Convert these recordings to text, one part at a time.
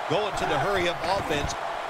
going to the hurry-up offense.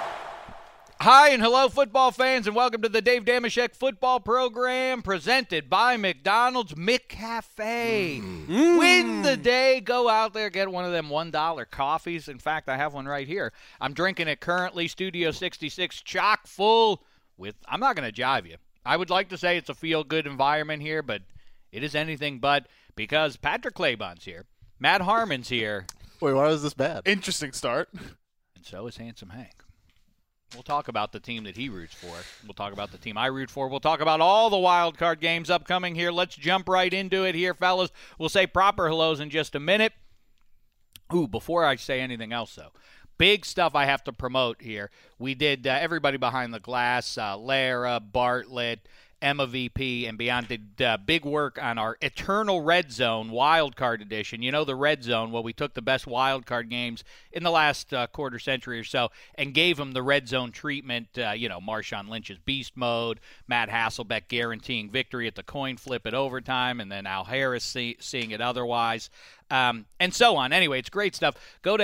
Hi and hello, football fans, and welcome to the Dave Dameshek football program presented by McDonald's McCafe. Win the day. Go out there, get one of them $1 coffees. In fact, I have one right here. I'm drinking it currently, Studio 66, chock full with, I'm not going to jive you. I would like to say it's a feel-good environment here, but it is anything but, because Patrick Claybon's here. Matt Harmon's here. Wait, why was this bad? Interesting start. And so is Handsome Hank. We'll talk about the team that he roots for. We'll talk about the team I root for. We'll talk about all the wild card games upcoming here. Let's jump right into it here, fellas. We'll say proper hellos in just a minute. Ooh, before I say anything else, though, big stuff I have to promote here. We did Everybody Behind the Glass, Lara, Bartlett, Emma VP, and beyond did big work on our Eternal Red Zone Wild Card Edition. You know the Red Zone, well, we took the best wild card games in the last quarter century or so and gave them the Red Zone treatment. Marshawn Lynch's Beast Mode, Matt Hasselbeck guaranteeing victory at the coin flip at overtime, and then Al Harris seeing it otherwise. And so on. Anyway, it's great stuff. Go to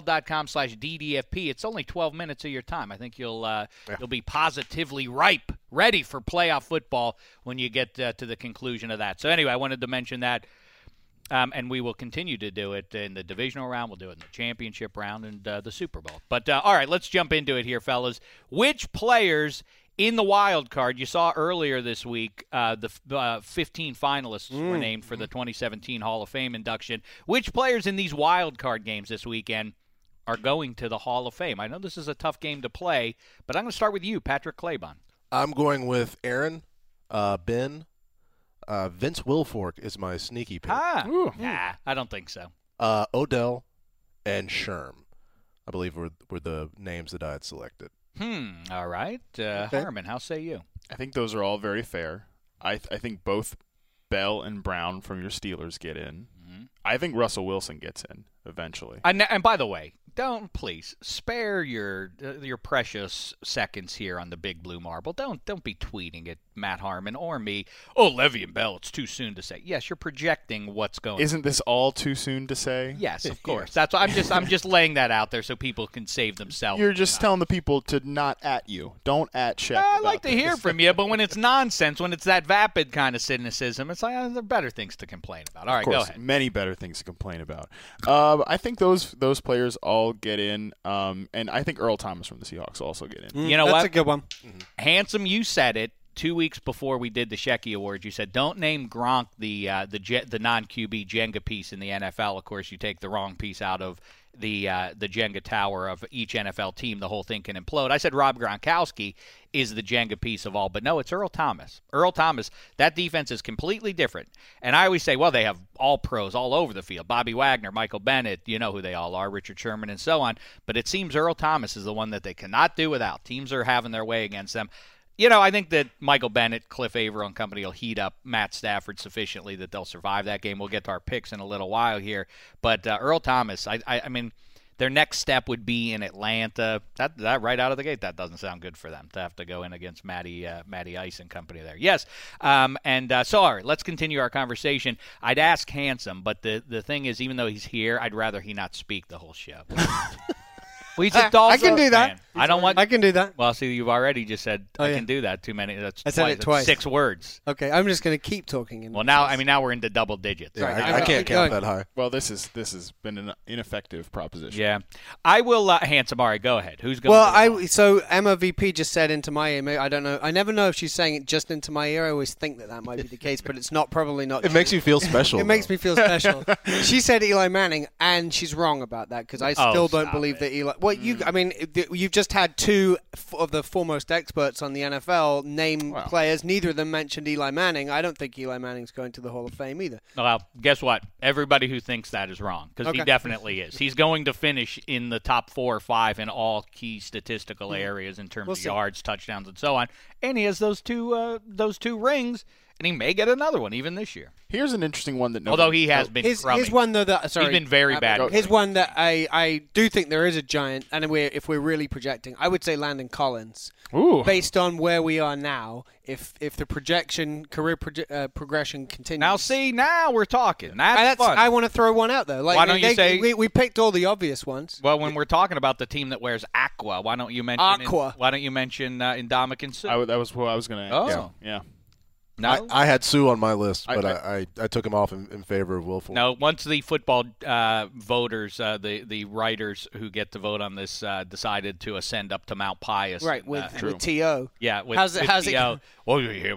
NFL.com/DDFP. It's only 12 minutes of your time. I think you'll be positively ripe, ready for playoff football when you get to the conclusion of that. So anyway, I wanted to mention that. And we will continue to do it in the divisional round. We'll do it in the championship round and the Super Bowl. But, all right, let's jump into it here, fellas. Which players in the wild card, you saw earlier this week, the 15 finalists were named for the 2017 Hall of Fame induction. Which players in these wild card games this weekend are going to the Hall of Fame? I know this is a tough game to play, but I'm going to start with you, Patrick Claybon. I'm going with Aaron, Ben. Vince Wilfork is my sneaky pick. Nah, I don't think so. Odell and Sherm, I believe, were the names that I had selected. All right. Harmon, how say you? I think those are all very fair. I think both Bell and Brown from your Steelers get in. Mm-hmm. I think Russell Wilson gets in eventually. And by the way, don't please spare your precious seconds here on the Big Blue Marble. Don't be tweeting at Matt Harmon or me. Oh, Le'Veon Bell, it's too soon to say. Yes, you're projecting what's going. Isn't this all too soon to say? Yes, of course. Yes. That's what I'm just laying that out there so people can save themselves. You're just telling the people to not at you. Don't at Shaq. I like to hear from you, but when it's nonsense, when it's that vapid kind of cynicism, it's like there are better things to complain about. All right, go ahead. Many better things to complain about. I think those players all get in, and I think Earl Thomas from the Seahawks also get in. You know what? That's a good one. Mm-hmm. Handsome, you said it 2 weeks before we did the Shecky Awards. You said don't name Gronk the non-QB Jenga piece in the NFL. Of course, you take the wrong piece out of the Jenga tower of each NFL team. The whole thing can implode. I said Rob Gronkowski is the Jenga piece of all, but no, it's Earl Thomas. Earl Thomas, that defense is completely different. And I always say, well, they have all pros all over the field. Bobby Wagner, Michael Bennett, you know who they all are, Richard Sherman, and so on. But it seems Earl Thomas is the one that they cannot do without. Teams are having their way against them. You know, I think that Michael Bennett, Cliff Averill, and company will heat up Matt Stafford sufficiently that they'll survive that game. We'll get to our picks in a little while here. But Earl Thomas, I mean, their next step would be in Atlanta. That right out of the gate, that doesn't sound good for them to have to go in against Matty Ice and company there. Yes, all right, let's continue our conversation. I'd ask Handsome, but the thing is, even though he's here, I'd rather he not speak the whole show. I can do that. Man, I don't want. I can do that. Well, see, you've already just said I can do that. Too many. That's I said it twice. 6 words. Okay, I'm just going to keep talking. Well, now we're into double digits. Yeah, I can't count that high. Well, this has been an ineffective proposition. Yeah, I will. Handsome, all right, go ahead. Who's going? Well, so Emma VP just said into my ear. I don't know. I never know if she's saying it just into my ear. I always think that might be the case, but it's not. Probably not. It makes you feel special. It makes me feel special. She said Eli Manning, and she's wrong about that because I still don't believe that Eli. Well, you've just had two of the foremost experts on the NFL name players. Neither of them mentioned Eli Manning. I don't think Eli Manning's going to the Hall of Fame either. Well, guess what? Everybody who thinks that is wrong because he definitely is. He's going to finish in the top 4 or 5 in all key statistical areas in terms of yards, touchdowns, and so on. And he has those two rings and he may get another one even this year. Here's an interesting one that although he has been his crummy. one though that he's been very bad. His one that I do think there is a giant, and if we're really projecting, I would say Landon Collins. Ooh. Based on where we are now, if the career progression continues. Now we're talking. That's fun. I want to throw one out though. Like, why don't you say we picked all the obvious ones? Well, when we're talking about the team that wears aqua, why don't you mention Ndamukong Suh? That was what I was going to ask. Oh, yeah. No? I had Sue on my list, but I took him off in favor of Wilfork. No, once the football voters, the writers who get to vote on this, decided to ascend up to Mount Pius. Right, with T.O. Yeah, how's T.O. Well,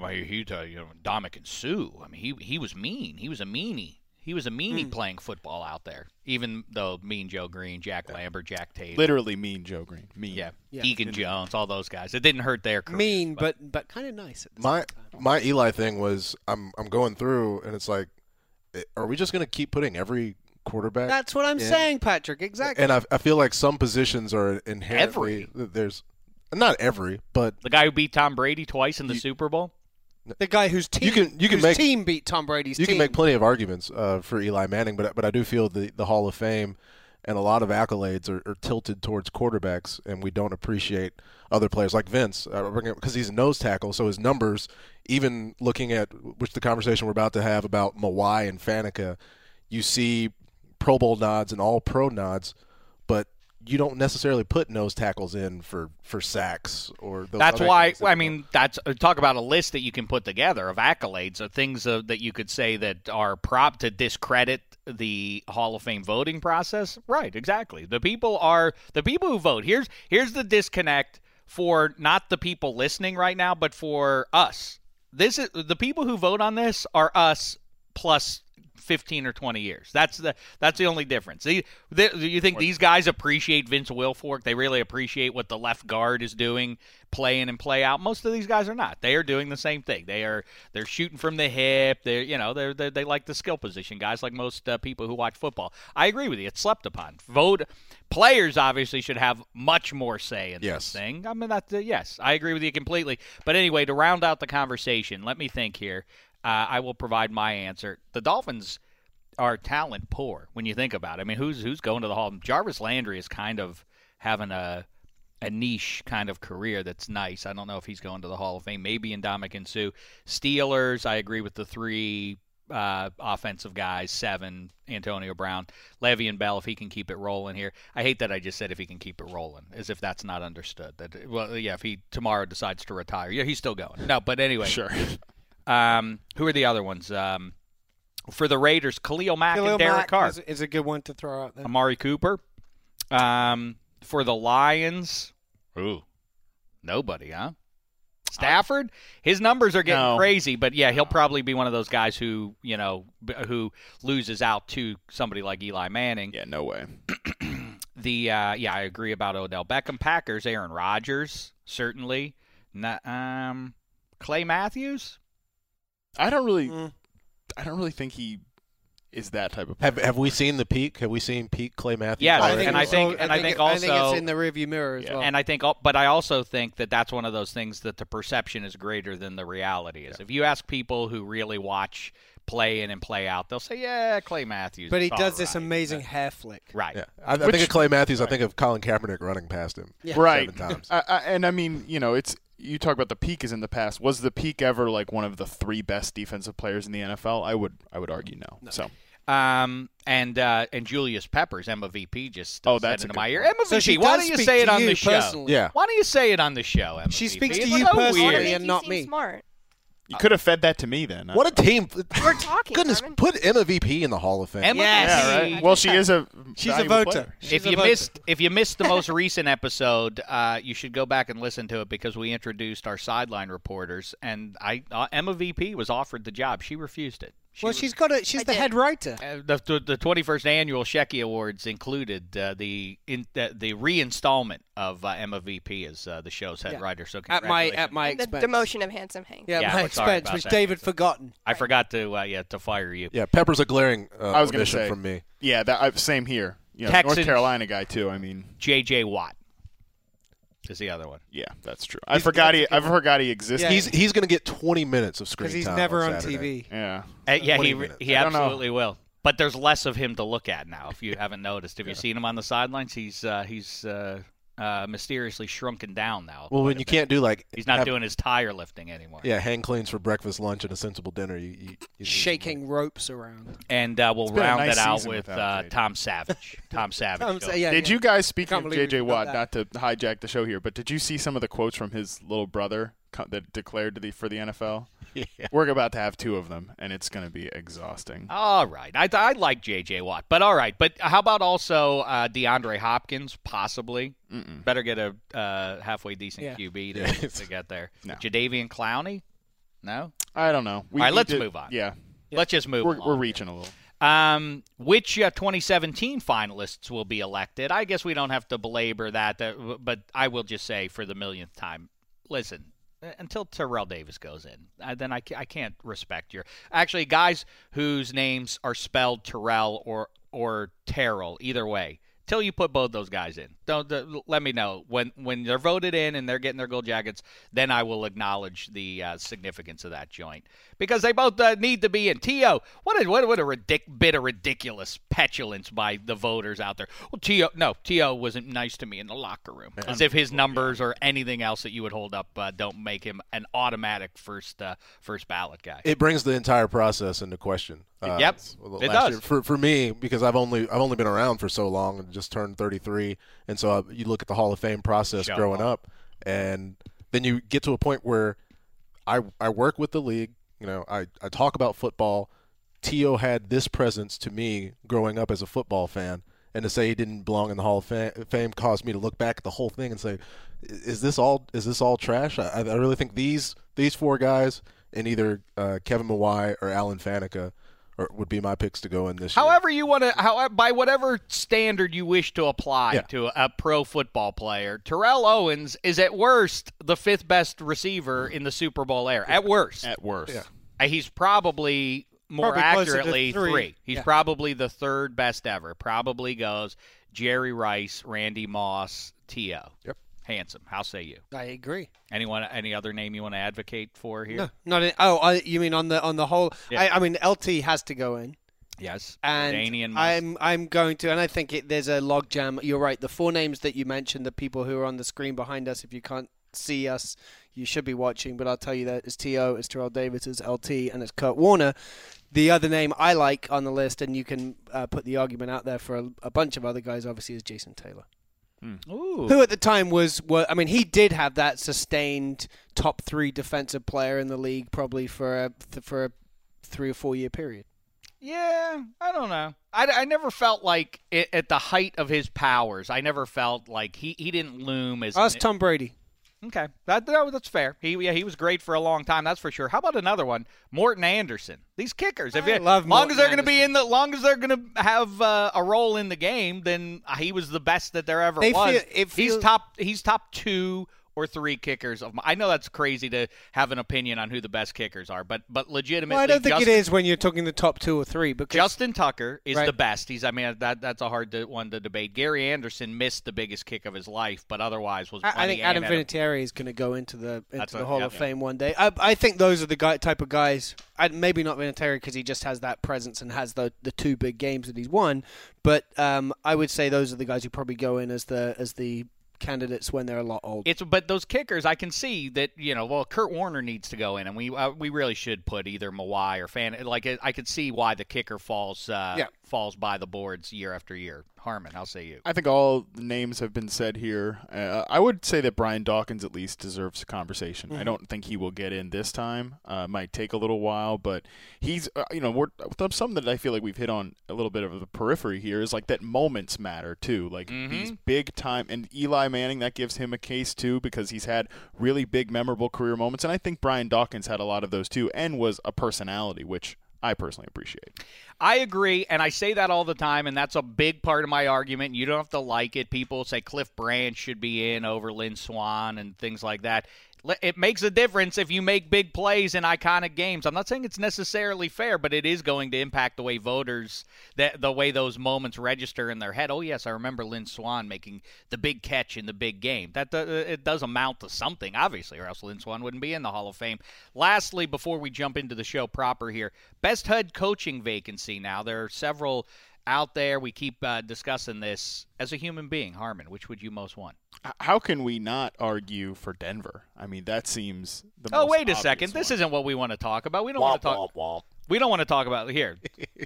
Ndamukong Suh. I mean, he was mean. He was a meanie. He was a meanie playing football out there, even though Mean Joe Green, Jack Lambert, Jack Tatum. Literally Mean Joe Green. Mean. Yeah. Egan Jones, all those guys. It didn't hurt their careers. Mean, but kind of nice. My Eli thing was I'm going through, and it's like, are we just going to keep putting every quarterback? That's what I'm saying, Patrick. Exactly. And I feel like some positions are inherently there's not every, but the guy who beat Tom Brady twice in the Super Bowl. The guy whose team team beat Tom Brady's team. You can make plenty of arguments for Eli Manning, but I do feel the Hall of Fame and a lot of accolades are tilted towards quarterbacks, and we don't appreciate other players like Vince because he's a nose tackle, so his numbers, even looking at which the conversation we're about to have about Mawai and Faneca, you see Pro Bowl nods and All-Pro nods, but you don't necessarily put nose tackles in for sacks or those. That's why that's talk about a list that you can put together of accolades of things that you could say that are prop to discredit the Hall of Fame voting process. Right, exactly. The people who vote. Here's the disconnect for not the people listening right now, but for us. This is the people who vote on this are us plus 15 or 20 years. That's the only difference. Do you think these guys appreciate Vince Wilfork? They really appreciate what the left guard is doing, play in and play out. Most of these guys are not. They are doing the same thing. They're shooting from the hip. They like the skill position guys, like most people who watch football. I agree with you. It's slept upon. Players obviously should have much more say in this thing. I mean, yes, I agree with you completely. But anyway, to round out the conversation, let me think here. I will provide my answer. The Dolphins are talent poor when you think about it. I mean, who's going to the Hall? Jarvis Landry is kind of having a niche kind of career that's nice. I don't know if he's going to the Hall of Fame. Maybe Ndamukong Suh. Steelers, I agree with the three offensive guys. 7, Antonio Brown. Le'Veon Bell, if he can keep it rolling here. I hate that I just said if he can keep it rolling, as if that's not understood. If he tomorrow decides to retire. Yeah, he's still going. No, but anyway. Sure. Who are the other ones? For the Raiders, Khalil Mack and Derek Carr is a good one to throw out there. Amari Cooper. For the Lions, nobody, huh? Stafford, his numbers are getting crazy, but yeah, he'll probably be one of those guys who loses out to somebody like Eli Manning. Yeah, no way. I agree about Odell Beckham. Packers, Aaron Rodgers, certainly. Clay Matthews. I don't really think he is that type of player. Have we seen the peak? Have we seen peak Clay Matthews? Yeah, I think it's in the rearview mirror as well. And I also think that that's one of those things that the perception is greater than the reality is. Yeah. If you ask people who really watch play in and play out, they'll say, yeah, Clay Matthews. But he does this amazing hair flick. Right. Yeah. I think of Clay Matthews, I think of Colin Kaepernick running past him. Yeah. Right. 7 times. And I mean, it's you talk about the peak is in the past. Was the peak ever like one of the 3 best defensive players in the NFL? I would argue no. So. And Julius Peppers, Emma VP, just said into my ear. Emma VP, why don't you say it on the show? Personally. Yeah. Why don't you say it on the show, Emma She VP? speaks to you personally and not me. Smart. You could have fed that to me then. What a team! We're talking. Goodness, Armin. put Emma VP in the Hall of Fame. Emma Yeah, right. Well, she's a voter. Player. If you missed the most recent episode, you should go back and listen to it because we introduced our sideline reporters, and Emma VP was offered the job. She refused it. She's the head writer. The 21st annual Shecky Awards included the reinstallment of Emma VP as the show's head writer. So at my expense. The demotion of Handsome Hank. Yeah, my expense, which David forgotten. I forgot to fire you. Yeah, Pepper's a glaring I was going to say from me. Yeah, same here. Texans, North Carolina guy too. I mean, J.J. Watt. is the other one. Yeah, that's true. I forgot he existed. Yeah. He's going to get 20 minutes of screen time. Because he's never on Saturday. TV. Yeah. He absolutely will. But there's less of him to look at now, if you haven't noticed. Have you seen him on the sidelines? He's mysteriously shrunken down now. Well, when you can't do he's not doing his tire lifting anymore. Yeah, hang cleans for breakfast, lunch, and a sensible dinner. You shaking ropes around. And we'll round it out with Tom Savage. Tom Savage. Did you guys, speaking of J.J. Watt, not to hijack the show here, but did you see some of the quotes from his little brother that declared for the NFL? Yeah. We're about to have 2 of them, and it's going to be exhausting. All right. I like J.J. Watt, but all right. But how about also DeAndre Hopkins, possibly? Better get a halfway decent QB to get there. No. Jadeveon Clowney? No? I don't know. All right, let's move on. Yeah. Let's just move on. We're reaching a little. Which 2017 finalists will be elected? I guess we don't have to belabor that, but I will just say for the millionth time, listen, until Terrell Davis goes in, then I can't respect your – actually, guys whose names are spelled Terrell or Terrell, either way, till you put both those guys in. Let me know. When they're voted in and they're getting their gold jackets, then I will acknowledge the significance of that joint. Because they both need to be in. T.O., what a bit of ridiculous petulance by the voters out there. Well, T.O. wasn't nice to me in the locker room. As if his numbers or anything else that you would hold up don't make him an automatic first ballot guy. It brings the entire process into question. Yep, it does. For me, because I've only been around for so long and just turned 33, and so you look at the Hall of Fame process growing up, and then you get to a point where I work with the league. You know, I talk about football. T.O. had this presence to me growing up as a football fan, and to say he didn't belong in the Hall of Fame caused me to look back at the whole thing and say, is this all trash? I really think these 4 guys, and either Kevin Mawae or Alan Faneca, would be my picks to go in this year. However you want to, by whatever standard you wish to apply to a pro football player, Terrell Owens is at worst the 5th best receiver in the Super Bowl era. At worst. Yeah. He's probably more accurately 3. He's probably the 3rd best ever. Probably goes Jerry Rice, Randy Moss, T.O. Yep. Handsome. How say you? I agree. Any other name you want to advocate for here? No, not in, you mean on the whole? Yeah. I mean, LT has to go in. Yes. And I'm going to, and I think there's a logjam. You're right. The 4 names that you mentioned, the people who are on the screen behind us, if you can't see us, you should be watching. But I'll tell you that it's T.O., it's Terrell Davis, it's LT, and it's Kurt Warner. The other name I like on the list, and you can put the argument out there for a bunch of other guys, obviously, is Jason Taylor. Who at the time he did have that sustained top 3 defensive player in the league probably for a 3 or 4 year period. Yeah, I don't know. I never felt like at the height of his powers. I never felt like he didn't loom as. That's Tom Brady. Okay, that's fair. He was great for a long time, that's for sure. How about another one, Morton Anderson? These kickers, as they're going to be long as they're going to have a role in the game, then he was the best that there ever was. He's top 2 or 3 kickers of. I know that's crazy to have an opinion on who the best kickers are, but legitimately, I don't think it is when you're talking the top 2 or 3. Because Justin Tucker is the best. That's a hard one to debate. Gary Anderson missed the biggest kick of his life, but otherwise was. I think Adam Vinatieri is going to go into the Hall of Fame one day. I think those are the type of guys. Maybe not Vinatieri because he just has that presence and has the 2 big games that he's won, but I would say those are the guys who probably go in as the candidates when they're a lot older. But those kickers, I can see that Kurt Warner needs to go in, and we really should put either Mawae or Fan. Like I could see why the kicker falls by the boards year after year. Harmon, how say you? I think all the names have been said here. I would say that Brian Dawkins at least deserves a conversation. Mm-hmm. I don't think he will get in this time. Might take a little while, but he's something that I feel like we've hit on a little bit of the periphery here is like that moments matter too. Like these big time, and Eli Manning, that gives him a case too because he's had really big memorable career moments, and I think Brian Dawkins had a lot of those too, and was a personality, which I personally appreciate. I agree, and I say that all the time, and that's a big part of my argument. You don't have to like it. People say Cliff Branch should be in over Lynn Swann and things like that. It makes a difference if you make big plays in iconic games. I'm not saying it's necessarily fair, but it is going to impact the way voters, the way those moments register in their head. Oh, yes, I remember Lynn Swann making the big catch in the big game. It does amount to something, obviously, or else Lynn Swann wouldn't be in the Hall of Fame. Lastly, before we jump into the show proper here, best head coaching vacancy now. There are several out there. We keep discussing this. As a human being, Harmon, which would you most want? How can we not argue for Denver? I mean, that seems the most Oh, wait a obvious second. one. This isn't what we want to talk about. We don't want to talk. We don't want to talk about here.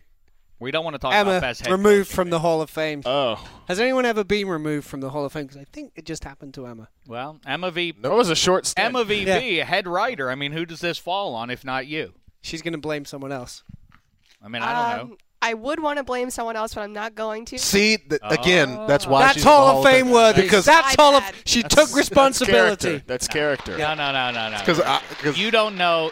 We don't want to talk Emma, about best head removed coach. from the Hall of Fame. Oh, Has anyone ever been removed from the Hall of Fame? Because I think it just happened to Emma. Well, Emma V. that was a short stint. Emma VB, Yeah. a head writer. I mean, who does this fall on if not you? She's going to blame someone else. I mean, I don't know. I would want to blame someone else, but I'm not going to. See, again, that's why That's she's in the Hall of Fame worthy. Because That's My Hall of. bad. She took responsibility. Character. That's character. No. because You don't know.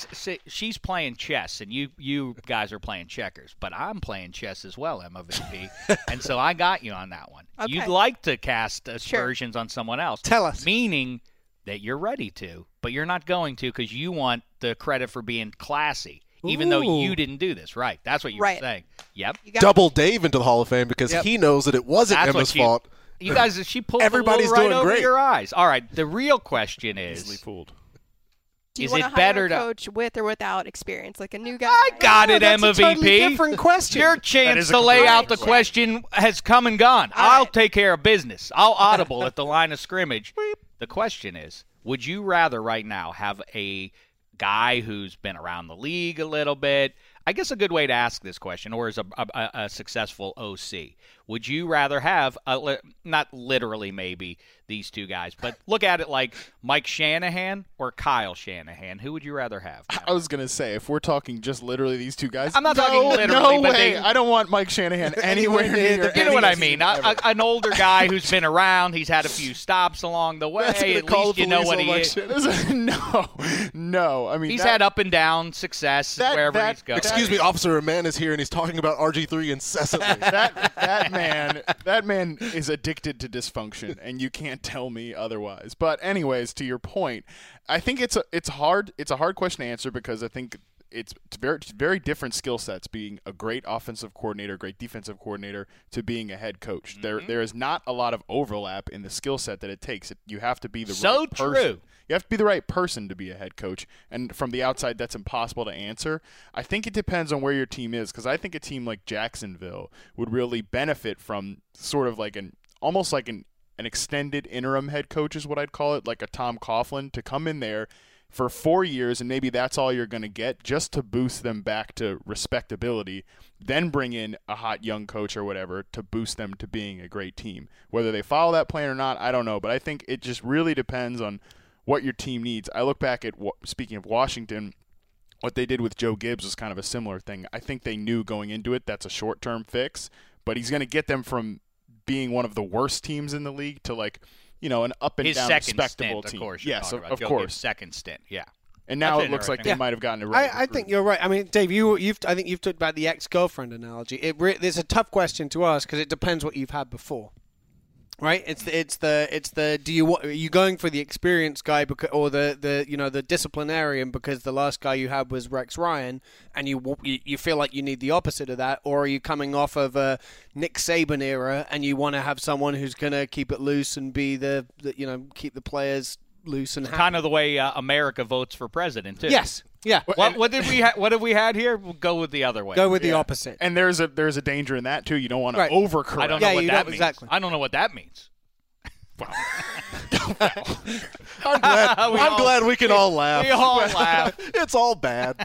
She's playing chess, and you guys are playing checkers. But I'm playing chess as well, Emma VP, and so I got you on that one. Okay. You'd like to cast aspersions on someone else. Tell us. Meaning that you're ready to, but you're not going to because you want the credit for being classy. Even though you didn't do this, right? That's what you were saying. Yep. You got double Dave into the Hall of Fame because he knows that it wasn't That's Emma's what fault. You guys, she pulled Everybody's the wool right doing over great. your eyes. All right. The real question Easily is, fooled. Do you is want it to better hire to- a coach with or without experience, like a new guy? I got it, That's Emma a totally VP. different question. Your That chance is a to lay complete out the question. question has come and gone. All I'll right. take care of business. I'll audible at the line of scrimmage. The question is, would you rather right now have a guy who's been around the league a little bit? I guess a good way to ask this question, or as a successful OC, would you rather have, not literally maybe these two guys, but look at it like Mike Shanahan or Kyle Shanahan? Who would you rather have? I was gonna say, if we're talking just literally these two guys, I'm not talking literally, No but way. they- I don't want Mike Shanahan anywhere near. You know what I any mean? team ever. An older guy who's been around. He's had a few stops along the way. That's gonna At call least the you know police what on he Mike is. Shanahan. No. I mean, He's that- had up and down success wherever he's going. Excuse me, Officer Aman is here and he's talking about RG3 incessantly. that man is addicted to dysfunction, and you can't tell me otherwise. But anyways, to your point, I think it's a hard question to answer because I think it's very different skill sets being a great offensive coordinator, great defensive coordinator to being a head coach. There is not a lot of overlap in the skill set that it takes. You have to be the So right person. true. You have to be the right person to be a head coach, and from the outside, that's impossible to answer. I think it depends on where your team is, because I think a team like Jacksonville would really benefit from sort of like almost like an extended interim head coach is what I'd call it, like a Tom Coughlin, to come in there for 4 years, and maybe that's all you're going to get just to boost them back to respectability, then bring in a hot young coach or whatever to boost them to being a great team. Whether they follow that plan or not, I don't know, but I think it just really depends on what your team needs. I look back at, speaking of Washington, what they did with Joe Gibbs was kind of a similar thing. I think they knew going into it that's a short-term fix, but he's going to get them from being one of the worst teams in the league to an up and His down second respectable stint, team. of course. You're Yes, talking about of Joe course. Gibbs' second stint, yeah. And now That's it looks like they interesting. might have gotten it right. I think you're right. I mean, Dave, I think you've talked about the ex-girlfriend analogy. It's a tough question to ask because it depends what you've had before, right? Are you going for the experienced guy or the disciplinarian because the last guy you had was Rex Ryan, and you feel like you need the opposite of that, or are you coming off of a Nick Saban era and you want to have someone who's going to keep it loose and be keep the players loose and happy? Kind of the way America votes for president, too. Yes. Yeah. What have we had here? We'll go with the other way. Go with the opposite. And there's a danger in that too. You don't want to Right. overcorrect. I don't know what you that don't- means. exactly. I don't know what that means. I'm glad we can all laugh. We all laugh. It's all bad.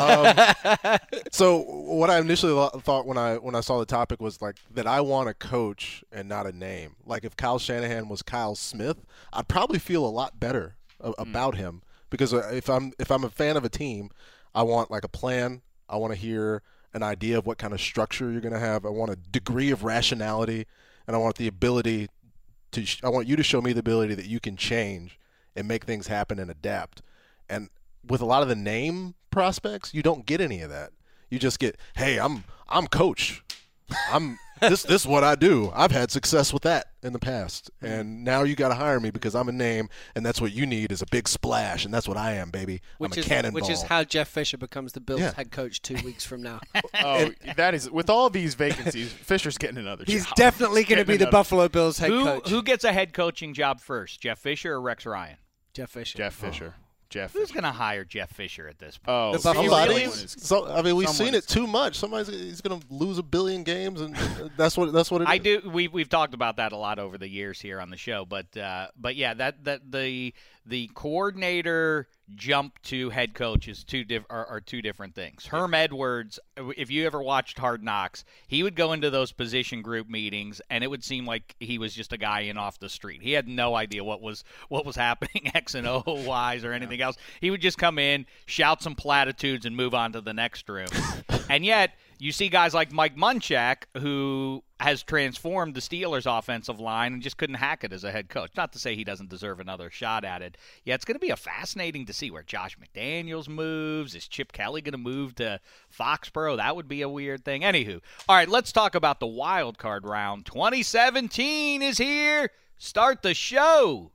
So what I initially thought when I saw the topic was like that I want a coach and not a name. Like if Kyle Shanahan was Kyle Smith, I'd probably feel a lot better about him because if I'm a fan of a team, I want like a plan. I want to hear an idea of what kind of structure you're going to have. I want a degree of rationality, and I want the ability I want you to show me the ability that you can change and make things happen and adapt. And with a lot of the name prospects, you don't get any of that. You just get, hey, I'm coach. This is what I do. I've had success with that in the past, and now you got to hire me because I'm a name, and that's what you need is a big splash, and that's what I am, baby. I'm a cannonball. Which is how Jeff Fisher becomes the Bills head coach 2 weeks from now. That is with all these vacancies, Fisher's getting another job. He's definitely going to be the Buffalo Bills head coach. Who gets a head coaching job first, Jeff Fisher or Rex Ryan? Jeff Fisher. Jeff Fisher. Who's going to hire Jeff Fisher at this point? Oh, somebody. We've seen it too much. He's going to lose 1 billion games, and that's what it is. We've talked about that a lot over the years here on the show, but yeah, that the coordinator jump to head coach is are two different things. Herm Edwards, if you ever watched Hard Knocks, he would go into those position group meetings, and it would seem like he was just a guy in off the street. He had no idea what was happening X and O wise or anything else. He would just come in, shout some platitudes, and move on to the next room. And yet, you see guys like Mike Munchak, who has transformed the Steelers' offensive line and just couldn't hack it as a head coach. Not to say he doesn't deserve another shot at it. Yeah, it's going to be fascinating to see where Josh McDaniels moves. Is Chip Kelly going to move to Foxborough? That would be a weird thing. Anywho, all right, let's talk about the wild card round. 2017 is here. Start the show.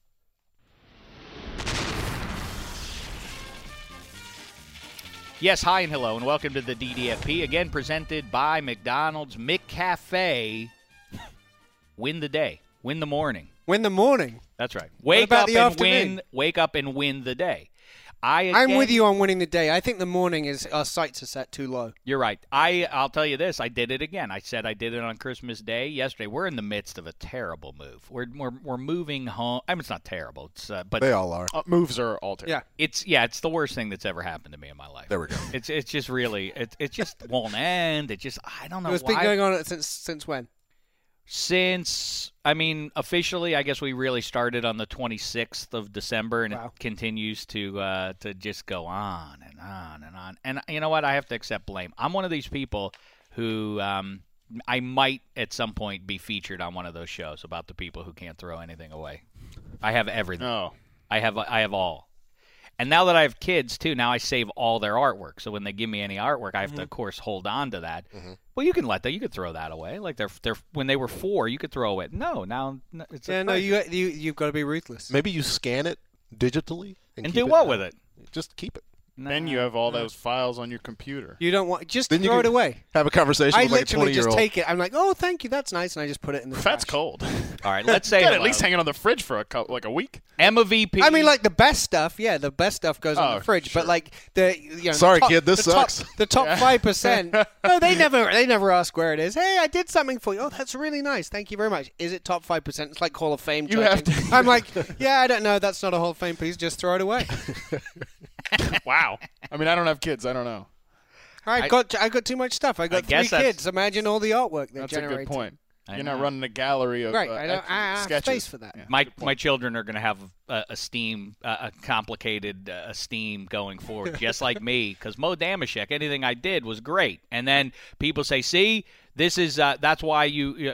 Yes, hi and hello, and welcome to the DDFP, again presented by McDonald's McCafe. Win the day. Win the morning. Win the morning. That's right. Wake up and win. Wake up and win the day. I'm with you on winning the day. I think the morning is our sights are set too low. You're right. I'll tell you this. I did it again. I said I did it on Christmas Day yesterday. We're in the midst of a terrible move. We're moving home. I mean, it's not terrible. It's but they all are. Moves are all terrible. Yeah. It's the worst thing that's ever happened to me in my life. There we go. It's just really it just won't end. It just I don't know. It's been going on since when? Since, officially, I guess we really started on the 26th of December, and it continues to just go on and on and on. And you know what? I have to accept blame. I'm one of these people who I might at some point be featured on one of those shows about the people who can't throw anything away. I have everything. Oh. I have all. And now that I have kids, too, now I save all their artwork. So when they give me any artwork, I have to, of course, hold on to that. Mm-hmm. Well, you can you could throw that away. Like they're when they were 4, you could throw away. No, now it's you've got to be ruthless. Maybe you scan it digitally and do what with it? Just keep it. Then you have all those files on your computer. You don't want just throw it away. Have a conversation with like a 20-year-old. I literally just take it. I'm like, oh, thank you, that's nice, and I just put it in the trash. That's cold. All right, let's say at least hang it on the fridge for a week. Emma VP. I mean, like the best stuff. Yeah, the best stuff goes on the fridge. Sure. But like sorry, kid, this sucks. The top 5%. No, they never ask where it is. Hey, I did something for you. Oh, that's really nice. Thank you very much. Is it top 5%? It's like Hall of Fame. You have to. I'm like, yeah, I don't know. That's not a Hall of Fame piece. Just throw it away. Wow. I mean, I don't have kids. I don't know. I got too much stuff. I got 3 kids. Imagine all the artwork they generate. That's a good point. You're not running a gallery of I don't have sketches. Space for that. Yeah. My children are going to have a complicated Esteem going forward, just like me, because Mo Damashek, anything I did was great. And then people say, see, this is that's why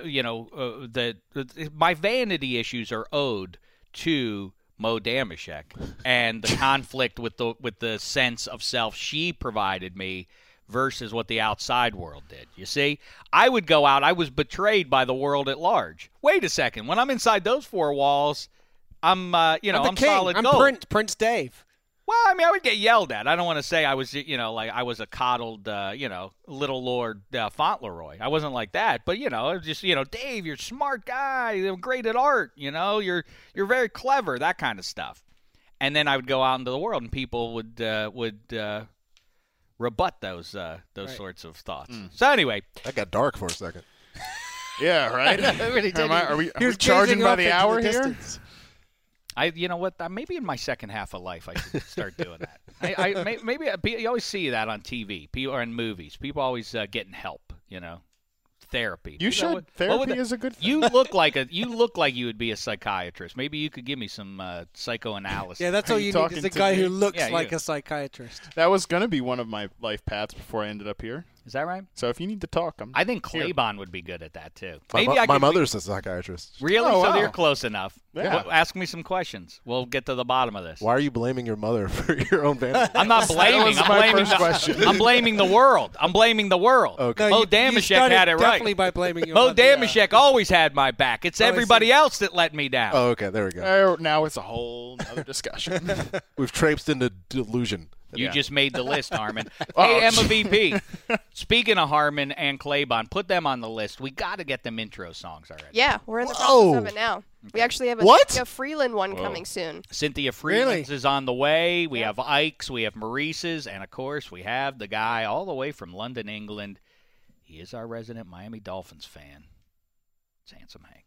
my vanity issues are owed to Mo Damashek and the conflict with the sense of self she provided me versus what the outside world did. You see, I would go out. I was betrayed by the world at large. Wait a second. When I'm inside those 4 walls, I'm I'm solid gold. I'm Prince Dave. Well, I mean, I would get yelled at. I don't want to say I was, like I was a coddled, little Lord Fauntleroy. I wasn't like that, but just, Dave, you're a smart guy, you're great at art, you're very clever, that kind of stuff. And then I would go out into the world, and people would rebut those sorts of thoughts. So anyway, that got dark for a second. Yeah, right. It really did. Are we charging by the hour here? You know what? Maybe in my second half of life I should start doing that. Maybe you always see that on TV, or in movies. People always getting help. Therapy. You should. Therapy is a good thing. You look like you would be a psychiatrist. Maybe you could give me some psychoanalysis. Yeah, that's all you need is a guy who looks like a psychiatrist. That was going to be one of my life paths before I ended up here. Is that right? So if you need to talk, I think Claybon would be good at that too. My mother's a psychiatrist. Really? Oh, So wow. you're close enough. Yeah. Well, ask me some questions. We'll get to the bottom of this. Why are you blaming your mother for your own vanity? I'm not blaming. I'm blaming the world. I'm blaming the world. Okay. Mo you Damashek started had it right. definitely by blaming your Mo mother. Damashek always had my back. It's everybody else that let me down. Oh, okay. There we go. Now it's a whole other discussion. We've traipsed into delusion. You just made the list, Harmon. Oh, Hey, Emma VP. Speaking of Harmon and Claybon, put them on the list. We got to get them intro songs already. Yeah, we're in the Whoa. process of it now. We actually have a What? Cynthia Freeland one coming soon. Cynthia Freeland's Really? is on the way. We have Ike's. We have Maurice's. And, of course, we have the guy all the way from London, England. He is our resident Miami Dolphins fan. It's Handsome Hank.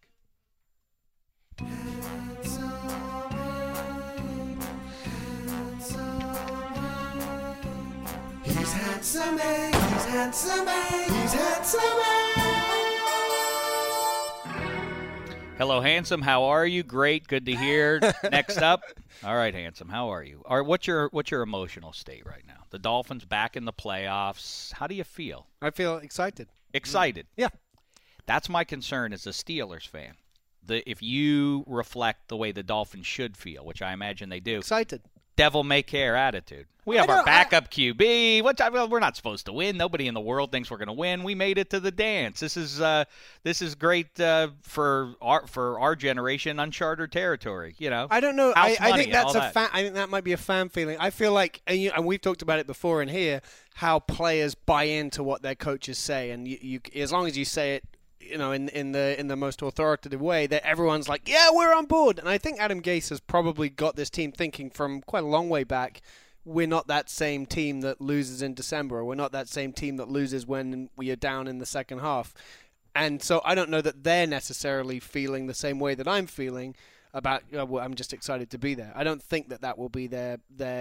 He's handsome, he's handsome, he's handsome. Hello, Handsome. How are you? Great. Good to hear. Next up. All right, Handsome. How are you? All right, what's your emotional state right now? The Dolphins back in the playoffs. How do you feel? I feel excited. Excited. Yeah. That's my concern as a Steelers fan. If you reflect the way the Dolphins should feel, which I imagine they do, Excited. devil may care attitude. We have our backup QB. We're not supposed to win. Nobody in the world thinks we're going to win. We made it to the dance. This is great for our generation, uncharted territory. You know. I don't know. House I money think and that's all a fan. I think that might be a fan feeling. I feel like, and we've talked about it before in here, how players buy into what their coaches say, and you as long as you say it, you know, in the most authoritative way, that everyone's like, yeah, we're on board. And I think Adam Gase has probably got this team thinking from quite a long way back. We're not that same team that loses in December, or we're not that same team that loses when we are down in the second half. And so I don't know that they're necessarily feeling the same way that I'm feeling about. Well, I'm just excited to be there. I don't think that will be their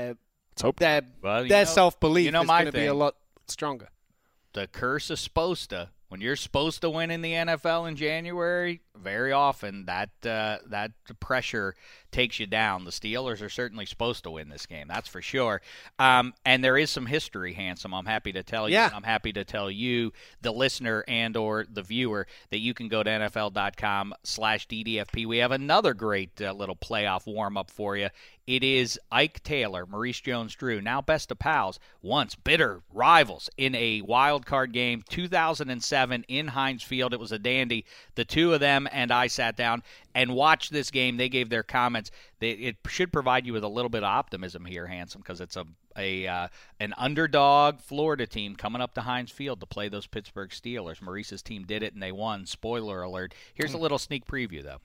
self-belief. You know is my going to be a thing. lot stronger. The curse is supposed to. When you're supposed to win in the NFL in January, very often that pressure takes you down. The Steelers are certainly supposed to win this game, that's for sure. And there is some history, Handsome. I'm happy to tell you. Yeah. I'm happy to tell you, the listener and or the viewer, that you can go to NFL.com/DDFP. We have another great little playoff warm-up for you. It is Ike Taylor, Maurice Jones-Drew, now best of pals, once bitter rivals in a wild card game, 2007 in Heinz Field. It was a dandy. The two of them and I sat down and watched this game. They gave their comments. It should provide you with a little bit of optimism here, Handsome, because it's an underdog Florida team coming up to Heinz Field to play those Pittsburgh Steelers. Maurice's team did it, and they won. Spoiler alert. Here's a little sneak preview, though.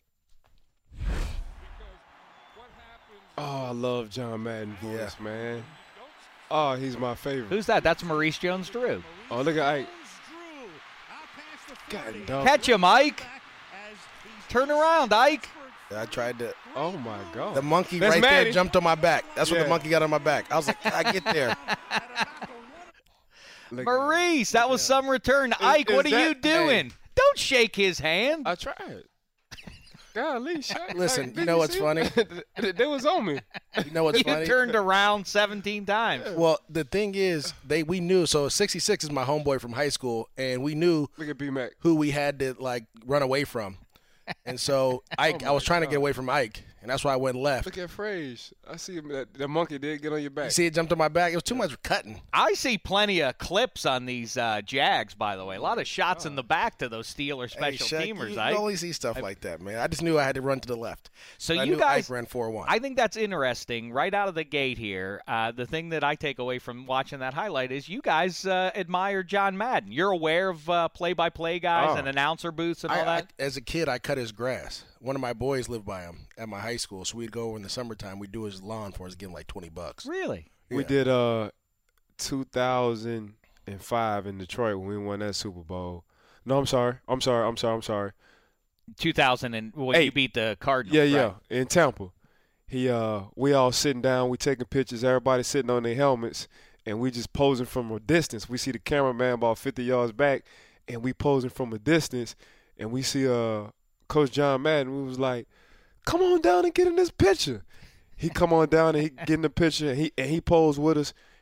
Oh, I love John Madden voice, man. Oh, he's my favorite. Who's that? That's Maurice Jones-Drew. Oh, look at Ike. God, dog. Catch him, Ike. Turn around, Ike. I tried to. Oh, my God. The monkey That's right Maddie. there jumped on my back. That's what Yeah. the monkey got on my back. I was like, I get there. Look at- Maurice, that was some return. Ike, what are is you that- doing? Don't shake his hand. I tried. Golly, shut Listen, Did you know what's see? funny? They was on me. You know what's You funny? turned around 17 times. Well, the thing is, we knew. So 66 is my homeboy from high school, and we knew Look at B-Mac. who we had to like run away from. And so Ike, I was trying to God. get away from Ike, and that's why I went left. Look at Frage. I see him. The monkey did get on your back. You see, it jumped on my back. It was too much cutting. I see plenty of clips on these Jags, by the way. A lot of shots in the back to those Steelers special Hey, Shaq, teamers, you Ike. only see stuff like that, man. I just knew I had to run to the left. So I you knew guys Ike ran 4-1. I think that's interesting right out of the gate here. The thing that I take away from watching that highlight is you guys admire John Madden. You're aware of play-by-play guys Oh. and announcer booths and all that? As a kid, I cut his grass. One of my boys lived by him at my high school, so we'd go over in the summertime. We'd do his lawn for us, give him like $20. Really? We Yeah. did 2005 in Detroit when we won that Super Bowl. No, I'm sorry. 2000 and when you Eight. beat the Cardinals. Yeah, right? in Tampa. We all sitting down, we taking pictures, everybody sitting on their helmets, and we just posing from a distance. We see the cameraman about 50 yards back, and we posing from a distance, and we see Coach John Madden. We was like, "Come on down and get in this picture." He come on down and he get in the picture, and he posed with us.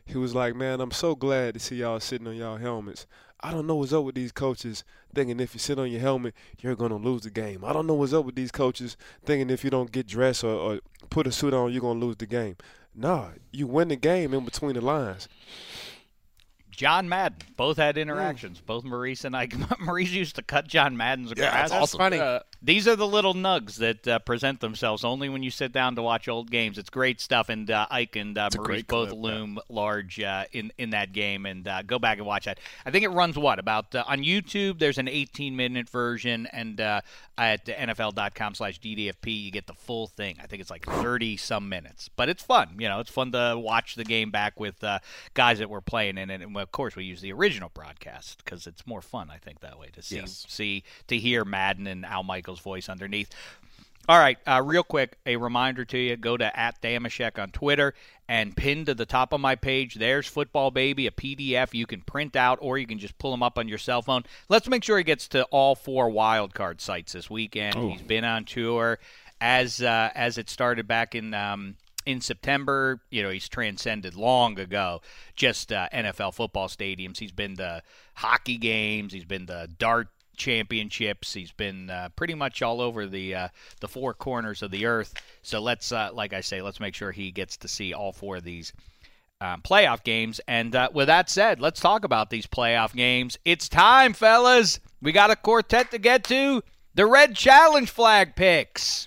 He was like, man, I'm so glad to see y'all sitting on y'all helmets. I don't know what's up with these coaches thinking if you sit on your helmet, you're going to lose the game. I don't know what's up with these coaches thinking if you don't get dressed or put a suit on, you're going to lose the game. Nah, you win the game in between the lines. John Madden, both had interactions. Both Maurice and I. Maurice used to cut John Madden's grass. That's awesome. Funny. These are the little nugs that present themselves only when you sit down to watch old games. It's great stuff, and Ike and Maurice both loom large in that game. And go back and watch that. I think it runs about on YouTube. There's an 18-minute version, and at NFL.com/DDFP you get the full thing. I think it's like 30 some minutes, but it's fun. It's fun to watch the game back with guys that were playing in it. And of course, we use the original broadcast because it's more fun. I think that way to hear Madden and Al Michaels' voice underneath. All right, real quick, a reminder to you, go to @Damashek on Twitter, and pinned to the top of my page, there's Football Baby, a PDF you can print out, or you can just pull them up on your cell phone. Let's make sure he gets to all 4 wildcard sites this weekend. He's been on tour as it started back in September. He's transcended long ago just NFL football stadiums. He's been to hockey games. He's been to dart championships. He's been pretty much all over the 4 corners of the earth. So let's, like I say, let's make sure he gets to see all 4 of these playoff games. And with that said, let's talk about these playoff games. It's time, fellas. We got a quartet to get to. The Red Challenge flag picks.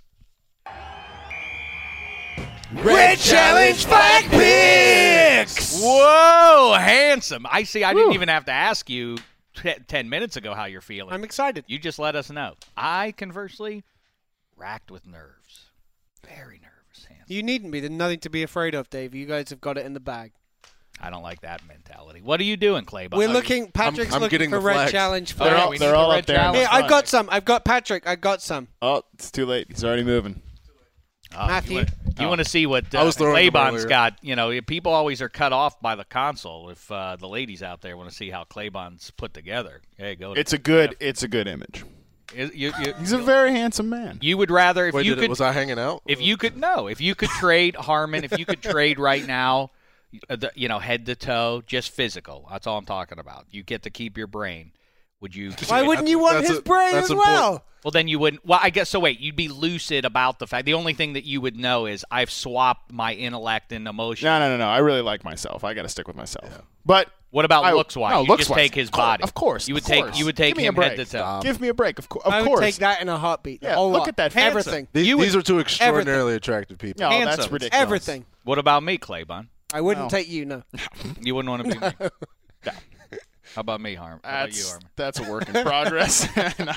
Red Challenge flag picks! Whoa, handsome. I see. I didn't even have to ask you 10 minutes ago how you're feeling. I'm excited. You just let us know. I, conversely, racked with nerves. Very nervous, handsome. You needn't be. There's nothing to be afraid of, Dave. You guys have got it in the bag. I don't like that mentality. What are you doing, Claybon? We're looking. Patrick's I'm looking getting for the Red flags. Challenge flags. They're all up there. Here, I've got some. I've got Patrick. I got some. Oh, it's too late. He's already moving. Matthew. You want to see what I was throwing them Claybon's earlier. got. People always are cut off by the console. If the ladies out there want to see how Claybon's put together, hey, go to It's a good image. He's a very handsome man. You would rather, if Wait, you could, was I hanging out? if you could trade Harmon, if you could trade right now, head to toe, just physical. That's all I'm talking about. You get to keep your brain. Would you? Why wouldn't you want his brain as well? Well, then you wouldn't. Well, I guess so. Wait, you'd be lucid about the fact. The only thing that you would know is I've swapped my intellect and emotion. No. I really like myself. I got to stick with myself. Yeah. But what about looks-wise? No, you just take his body. Of course. You would take Give me him a break. head to toe. Give me a break. Of course. I would take that in a heartbeat. Yeah, look at that. Everything. These are 2 extraordinarily attractive people. No, Handsome. that's ridiculous. Everything. What about me, Claybon? I wouldn't take you. No. You wouldn't want to be me. No. How about me, Harm? How about you, Harmon? That's a work in progress.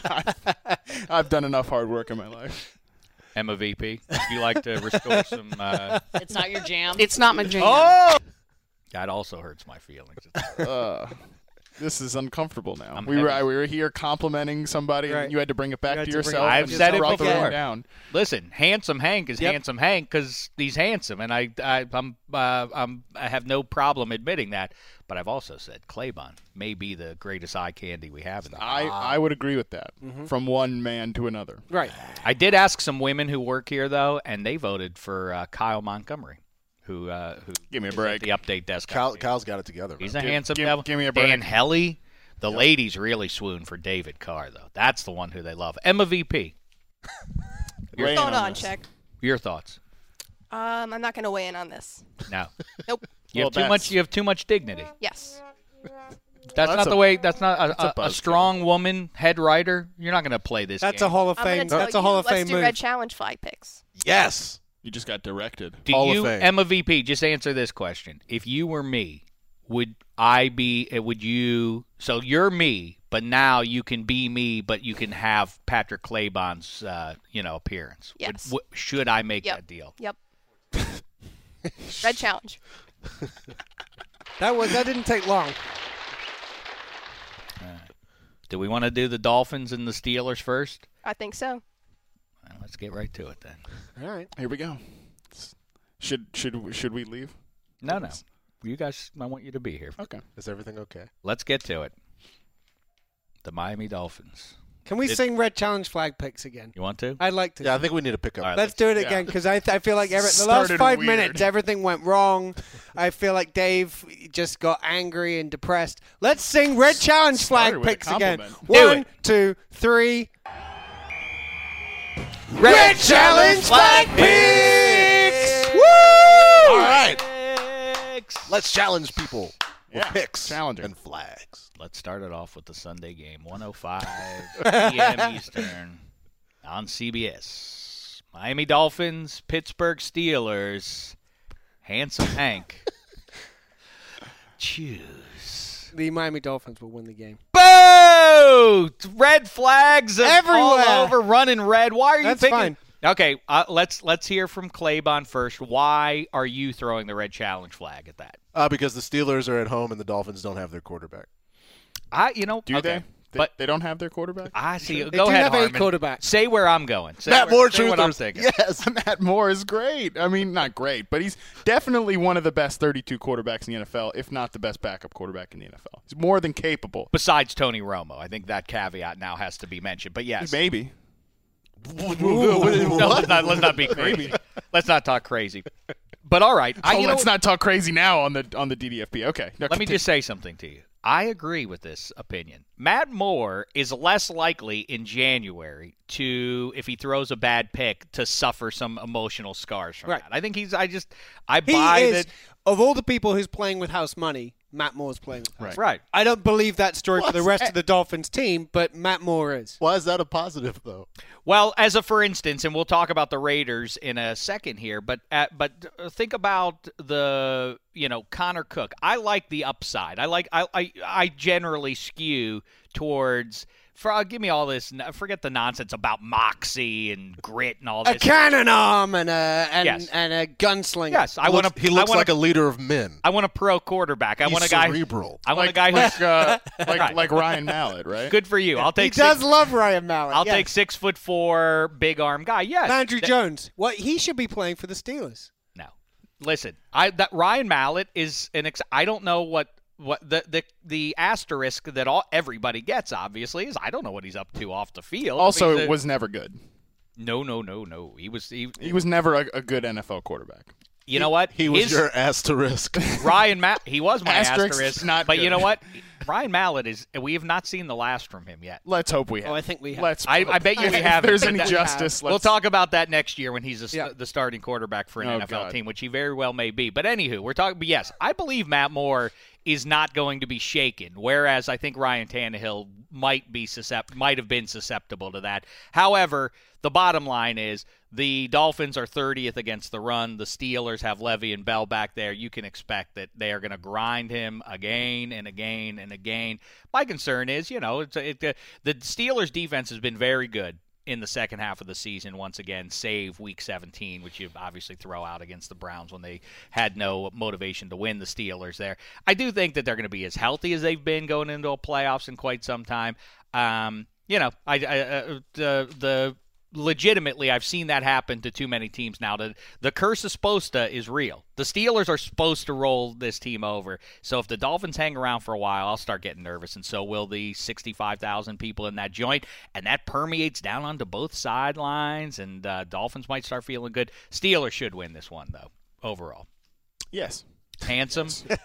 I've done enough hard work in my life. Emma VP, would you like to restore some? It's not your jam. It's not my jam. Oh, that also hurts my feelings. This is uncomfortable now. We heavy. were here complimenting somebody, Right. and you had to bring it back You had to to bring yourself. it- I've and said it brought the before. word down. Listen, handsome Hank is Yep. handsome Hank because he's handsome, and I have no problem admitting that. But I've also said Claybon may be the greatest eye candy we have in the I would agree with that. From one man to another. Right. I did ask some women who work here though, and they voted for Kyle Montgomery, who Give me a is break. at the update desk. Kyle's got it together. He's man. a handsome give- devil. give me a break. Dan Helly. The ladies really swoon for David Carr, though. That's the one who they love. Emma VP. Weigh in Hold on on, this. check. Your thoughts? I'm not going to weigh in on this. No. Nope. You have too much dignity. Yes. That's not a- the way. That's not a a buzzkill. strong woman head writer. You're not going to play this. That's game. a Hall of I'm going Fame. to tell That's a you, Hall of let's Fame do move. Red Challenge flag picks. Yes. You just got directed. Do Hall of you, Fame. Emma VP? Just answer this question: if you were me, would I be? Would you? So you're me, but now you can be me, but you can have Patrick Claybon's, appearance. Yes. Should I make Yep. that deal? Yep. Red Challenge. That didn't take long. Do we want to do the Dolphins and the Steelers first? I think so. Well, let's get right to it then. All right. Here we go. Should we leave? No. You guys, I want you to be here. Okay. Is everything okay? Let's get to it. The Miami Dolphins Can we sing Red Challenge flag picks again? You want to? I'd like to. Yeah, I think we need to pick up. All right, Let's do it again because I feel like the last 5 minutes everything went wrong. I feel like Dave just got angry and depressed. Let's sing Red Challenge flag picks again. 1, 2, 3. Red Challenge flag picks! Woo! All right. Let's challenge people with picks challenging. and flags. Let's start it off with the Sunday game, 1:05 p.m. Eastern on CBS. Miami Dolphins, Pittsburgh Steelers. Handsome Hank. Choose. The Miami Dolphins will win the game. Boo! Red flags everywhere, all over, running red. Why are you That's picking? Fine. Okay, let's hear from Claybon first. Why are you throwing the red challenge flag at that? Because the Steelers are at home and the Dolphins don't have their quarterback. Do they? But they don't have their quarterback? I see. They Go do ahead, have Harmon. a quarterback. Say where I'm going. Matt Moore, say what I'm truthers. thinking. Yes. Matt Moore is great. I mean, not great, but he's definitely one of the best 32 quarterbacks in the NFL, if not the best backup quarterback in the NFL. He's more than capable. Besides Tony Romo, I think that caveat now has to be mentioned. But yes, Maybe. No, let's not be crazy. Let's not talk crazy. But all right, Let's not talk crazy now on the DDFP. Okay. No, let me just say something to you. I agree with this opinion. Matt Moore is less likely in January to, if he throws a bad pick, to suffer some emotional scars from that. I think I buy that. Of all the people who's playing with house money, Matt Moore's playing with house money. Right. I don't believe that story for the rest of the Dolphins team, but Matt Moore is. Why is that a positive, though? Well, as a for instance, and we'll talk about the Raiders in a second here, but think about the Connor Cook. I like the upside. I generally skew towards. Give me all this. Forget the nonsense about moxie and grit and all this. A cannon arm and Yes. a gunslinger. Yes, He looks like a leader of men. I want a pro quarterback. I He's want a guy. cerebral. I want a guy who's like Ryan Mallett, right? good for you. I'll take. He does love Ryan Mallett. I'll yes. take 6'4", big arm guy. Yes, Andrew Jones. He should be playing for the Steelers. No, listen. That Ryan Mallett is an. I don't know what the asterisk that everybody gets, obviously, is I don't know what he's up to off the field. Also, it was never good. No. He was never a good NFL quarterback. You know what? He was your asterisk. He was my asterisk. Not but good. you know what? Ryan Mallett is. We have not seen the last from him yet. Let's hope we have. Oh, I think we have. I bet you we have. If there's any justice, we'll talk about that next year when he's the starting quarterback for an NFL God. team, which he very well may be. But anywho, we're talking. But yes, I believe Matt Moore is not going to be shaken, whereas I think Ryan Tannehill might have been susceptible to that. However, the bottom line is the Dolphins are 30th against the run. The Steelers have Levy and Bell back there. You can expect that they are going to grind him again and again and again. My concern is, the Steelers' defense has been very good in the second half of the season, once again, save Week 17, which you obviously throw out against the Browns when they had no motivation to win the Steelers there. I do think that they're going to be as healthy as they've been going into a playoffs in quite some time. Legitimately, I've seen that happen to too many teams now. The curse of Sposta is real. The Steelers are supposed to roll this team over. So if the Dolphins hang around for a while, I'll start getting nervous, and so will the 65,000 people in that joint. And that permeates down onto both sidelines, and Dolphins might start feeling good. Steelers should win this one, though, overall. Yes. Handsome.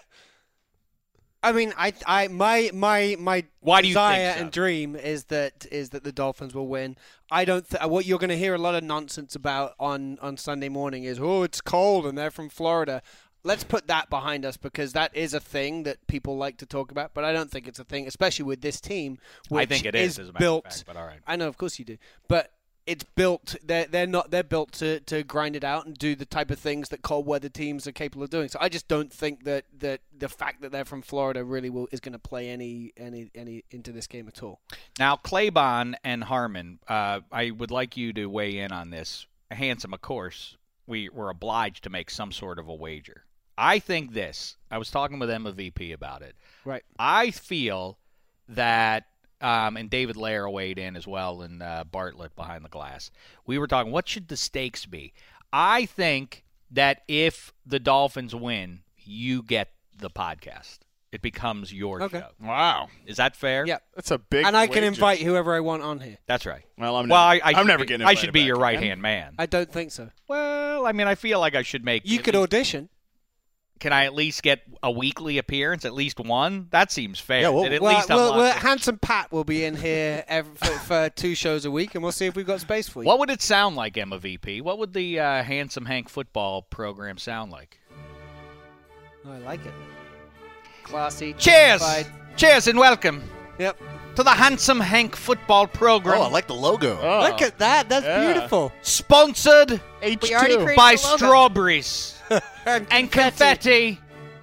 I mean, my Why do you desire think so? and dream is that the Dolphins will win. I don't. What you're going to hear a lot of nonsense about on Sunday morning is, it's cold and they're from Florida. Let's put that behind us because that is a thing that people like to talk about. But I don't think it's a thing, especially with this team. Which I think it is as a matter built. of fact, but all right. I know, of course you do, but. It's built. They're built to grind it out and do the type of things that cold weather teams are capable of doing. So I just don't think that the fact that they're from Florida really is going to play any into this game at all. Now, Claybon and Harmon, I would like you to weigh in on this. Handsome, of course, we're obliged to make some sort of a wager. I think this. I was talking with Emma VP about it. Right. I feel that. And David Lair weighed in as well, and Bartlett behind the glass. We were talking, what should the stakes be? I think that if the Dolphins win, you get the podcast. It becomes your Okay. show. Wow. Is that fair? Yep. That's a big And I can wager. invite whoever I want on here. That's right. Well, I'm I'm never getting I invited should be back your again. right-hand man. I don't think so. Well, I mean, I feel like I should make. You could audition. Can I at least get a weekly appearance? At least one? That seems fair. Yeah, well- That at least I'm well, locked in. Handsome Pat will be in here for 2 shows a week, and we'll see if we've got space for you. What would it sound like, Emma VP? What would the Handsome Hank football program sound like? Oh, I like it. Classy. Cheers! dignified. Cheers and welcome Yep. to the Handsome Hank football program. Oh, I like the logo. Oh. Look at that. That's Yeah. beautiful. Sponsored We already H2. created by the logo. strawberries and confetti.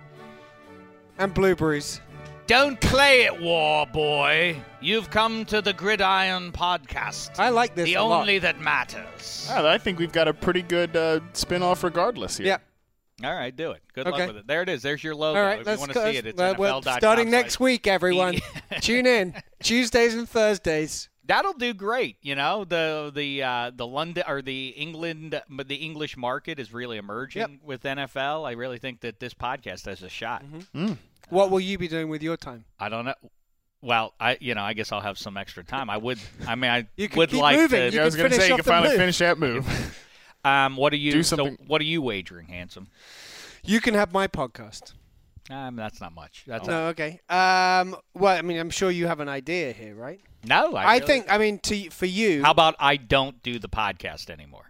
And blueberries. Don't play it, war boy. You've come to the Gridiron Podcast. I like this the a lot. only that matters. Oh, I think we've got a pretty good spin-off regardless here. Yeah. All right, do it. Good Okay. luck with it. There it is. There's your logo. All right, if you let's want go. to see it, it's Well, NFL.com. starting next week, everyone. Tune in Tuesdays and Thursdays. That'll do great. You know, the London or the England, but the English market is really emerging with NFL. I really think that this podcast has a shot. What will you be doing with your time? I don't know. Well, I guess I'll have some extra time. I would You could would keep like moving. to. You I was could going to finish say you off can the finally move. finish that move. What are you? Do So something. what are you wagering, Handsome? You can have my podcast. That's not much. That's No, okay. Well, I mean, I'm sure you have an idea here, right? no. I really- think, I mean, for you. How about I don't do the podcast anymore?